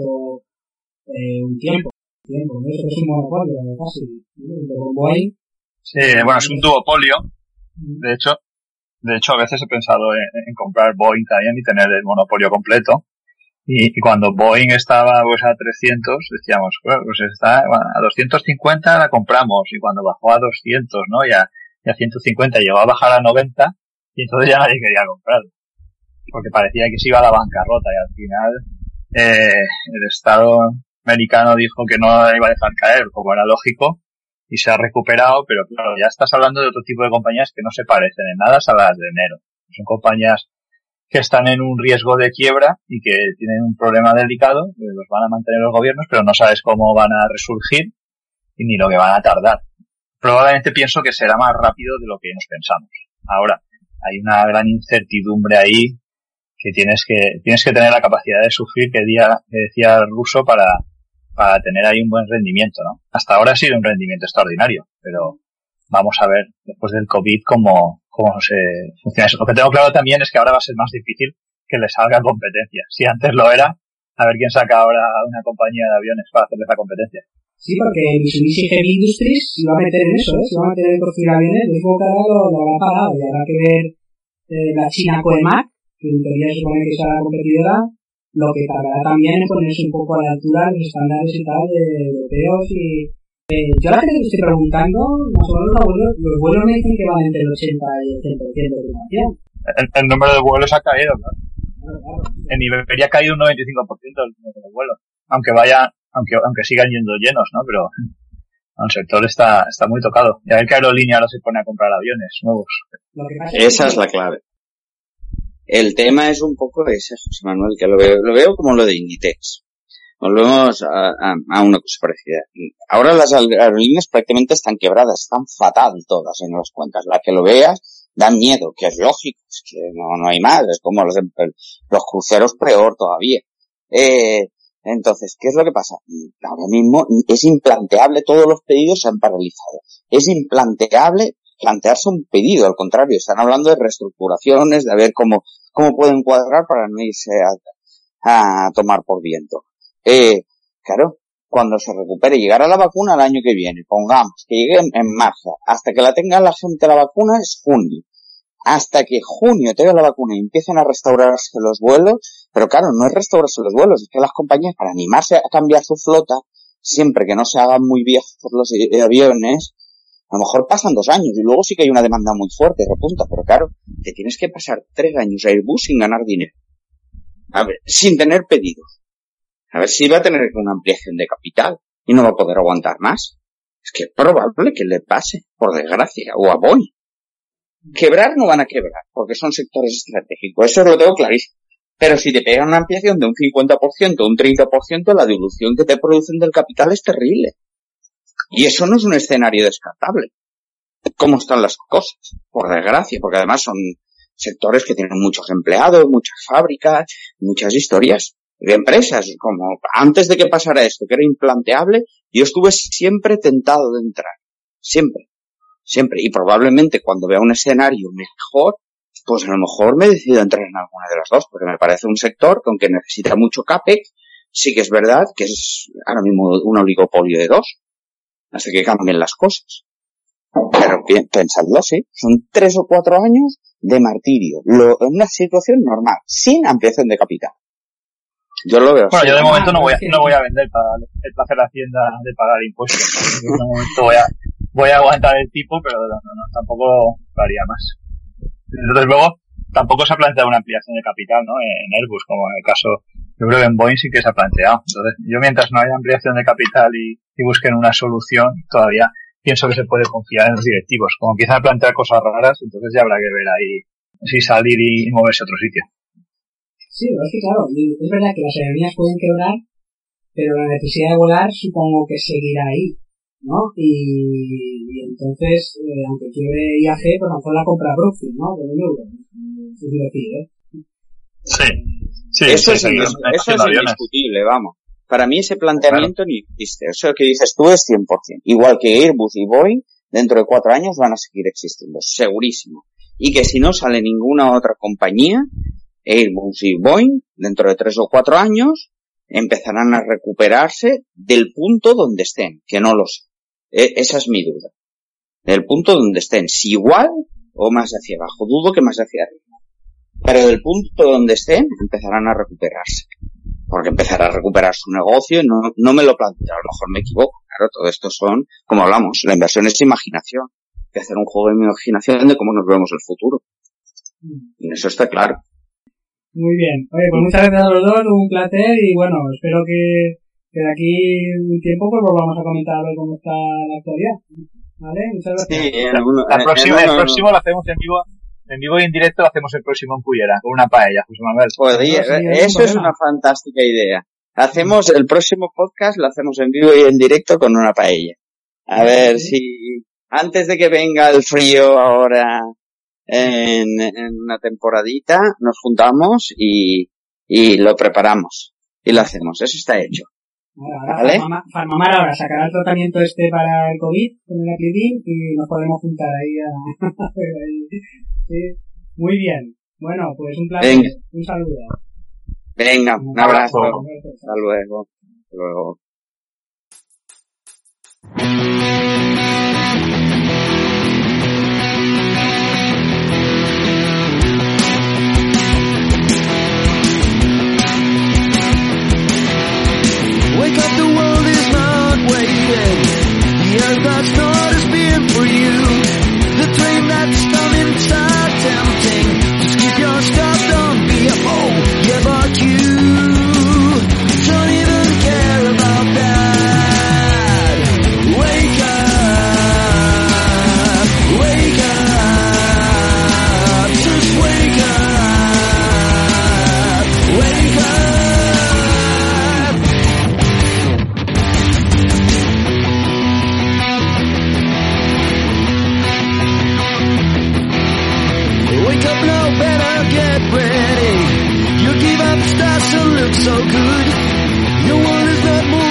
eh, un tiempo. Un tiempo, ¿no? Eso es un monopolio casi, ¿no? De Boeing. Sí, bueno, es un duopolio. De hecho, de hecho a veces he pensado en, en comprar Boeing también y tener el monopolio completo. Y, y cuando Boeing estaba pues a trescientos, decíamos, bueno, pues está bueno, a doscientos cincuenta la compramos, y cuando bajó a doscientos, ¿no? Y a, y a ciento cincuenta llegó a bajar a noventa, y entonces ya nadie quería comprarlo. Porque parecía que se iba a la bancarrota, y al final, eh, el Estado americano dijo que no la iba a dejar caer, como era lógico, y se ha recuperado, pero claro, ya estás hablando de otro tipo de compañías que no se parecen en nada a las de enero. Son compañías que están en un riesgo de quiebra y que tienen un problema delicado, que los van a mantener los gobiernos, pero no sabes cómo van a resurgir y ni lo que van a tardar. Probablemente pienso que será más rápido de lo que nos pensamos. Ahora, hay una gran incertidumbre ahí que tienes que tienes que tener la capacidad de sufrir, que, día, que decía el ruso, para, para tener ahí un buen rendimiento, ¿no? Hasta ahora ha sido un rendimiento extraordinario, pero vamos a ver después del COVID cómo cómo se funciona eso. Lo que tengo claro también es que ahora va a ser más difícil que le salga competencia. Si antes lo era, a ver quién saca ahora una compañía de aviones para hacerle esa competencia. Sí, porque Mitsubishi Heavy Industries se va a meter en eso, ¿eh? Se va a meter en construir aviones, yo supongo que ahora lo, lo habrá parado y habrá que ver eh, la China Coemac, que en teoría se supone que será la competidora, lo que tardará también en ponerse un poco a la altura de los estándares y tal de europeos y... Eh, yo a la gente que estoy preguntando, más o menos los vuelos, los vuelos me dicen que van entre el ochenta y el cien por ciento de ocupación. El, el número de vuelos ha caído, ¿no? Claro, claro. En Iberia ha caído un noventa y cinco por ciento el número de vuelos. Aunque vaya, aunque, aunque sigan yendo llenos, ¿no? Pero el sector está, está muy tocado. Y a ver qué aerolínea ahora se pone a comprar aviones nuevos. Lo que pasa Esa es, es la clave. El tema es un poco ese, José Manuel, que lo veo, lo veo como lo de Inditex. Volvemos a, a, a una cosa parecida. Ahora las aerolíneas prácticamente están quebradas, están fatal todas en las cuentas. La que lo veas da miedo, que es lógico, es que no, no hay más, es como los, los cruceros peor todavía. Eh, entonces, ¿qué es lo que pasa? Ahora mismo es implanteable, todos los pedidos se han paralizado. Es implanteable plantearse un pedido, al contrario, están hablando de reestructuraciones, de ver cómo, cómo pueden cuadrar para no irse a, a tomar por viento. Eh, claro, cuando se recupere, llegar a la vacuna el año que viene, pongamos que llegue en, en marzo, hasta que la tenga la gente la vacuna es junio, hasta que junio tenga la vacuna y empiecen a restaurarse los vuelos, pero claro, no es restaurarse los vuelos, es que las compañías para animarse a cambiar su flota, siempre que no se hagan muy viejos los aviones, a lo mejor pasan dos años y luego sí que hay una demanda muy fuerte, repunta, pero claro, te tienes que pasar tres años a Airbus sin ganar dinero, a ver, sin tener pedidos. A ver si va a tener una ampliación de capital y no va a poder aguantar más. Es que es probable que le pase, por desgracia, o a Boeing. Quebrar no van a quebrar, porque son sectores estratégicos, eso lo tengo clarísimo. Pero si te pegan una ampliación de un cincuenta por ciento o un treinta por ciento, la dilución que te producen del capital es terrible. Y eso no es un escenario descartable. cómo están las cosas, por desgracia, porque además son sectores que tienen muchos empleados, muchas fábricas, muchas historias de empresas. Como antes de que pasara esto, que era implanteable, yo estuve siempre tentado de entrar, siempre, siempre, y probablemente cuando vea un escenario mejor, pues a lo mejor me decido entrar en alguna de las dos, porque me parece un sector que aunque necesita mucho CAPEX, sí que es verdad que es ahora mismo un oligopolio de dos, hasta que cambien las cosas. Pero bien, pensadlo así, son tres o cuatro años de martirio, lo, en una situación normal, sin ampliación de capital. Yo lo veo bueno, así. Yo de momento no voy a, no voy a vender para el placer de Hacienda de pagar impuestos. Yo de momento voy a, voy a aguantar el tipo, pero no, no, tampoco lo haría más. Entonces luego, tampoco se ha planteado una ampliación de capital, ¿no? En Airbus, como en el caso, yo creo que en Boeing sí que se ha planteado. Entonces, yo mientras no haya ampliación de capital y, y busquen una solución, todavía pienso que se puede confiar en los directivos. Como empiezan a plantear cosas raras, entonces ya habrá que ver ahí si salir y, y moverse a otro sitio. Sí, pero es que claro, es verdad que las aerolíneas pueden quebrar, pero la necesidad de volar supongo que seguirá ahí, ¿no? Y, y entonces, eh, aunque quiebre I A G, pues a lo mejor la compra Brookfield, ¿no? Por un euro. Es decir, ¿eh? Sí, sí. Eso sí, es, sí, indis- sí, eso es indiscutible, vamos. Para mí ese planteamiento claro. ni existe. Eso que dices tú es cien por ciento. Igual que Airbus y Boeing, dentro de cuatro años van a seguir existiendo, segurísimo. Y que si no sale ninguna otra compañía, Airbus y Boeing, dentro de tres o cuatro años, empezarán a recuperarse del punto donde estén, que no lo sé. E- esa es mi duda. Del punto donde estén, si igual o más hacia abajo. Dudo que más hacia arriba. Pero del punto donde estén, empezarán a recuperarse. Porque empezará a recuperar su negocio, no, no me lo planteo, a lo mejor me equivoco, claro, todo esto son, como hablamos, la inversión es imaginación, hay que hacer un juego de imaginación de cómo nos vemos el futuro, y eso está claro. Muy bien, oye, pues muchas gracias a los dos, un placer, y bueno, espero que, que de aquí un tiempo pues volvamos a comentar a ver cómo está la actualidad, ¿vale? Muchas gracias. Sí, en la, alguno, la próxima, en, en, el próximo lo hacemos en vivo. En vivo y en directo lo hacemos el próximo en Cullera, con una paella, José Manuel. Podría, sí, eso es una fantástica idea. Hacemos el próximo podcast, lo hacemos en vivo y en directo con una paella. A ver sí. si antes de que venga el frío ahora en, en una temporadita, nos juntamos y, y lo preparamos. Y lo hacemos. Eso está hecho. Ahora, ¿Vale? Farmamar, Farmamar ahora sacará el tratamiento este para el COVID con el Aclidin y nos podemos juntar ahí a... sí. Muy bien. Bueno, pues un placer. Venga. Un saludo. Venga, un abrazo. Un abrazo. Hasta luego. Hasta luego. Wake up, the world is not waiting. The earth that's not as being for you. The train that's coming so tempting. Just keep your stuff, don't be a fool. Yeah, but you don't even care about that. Wake up, wake up, just wake up, wake up. Wake up now, better get ready. You give up, starts to look so good. Your world is not moving.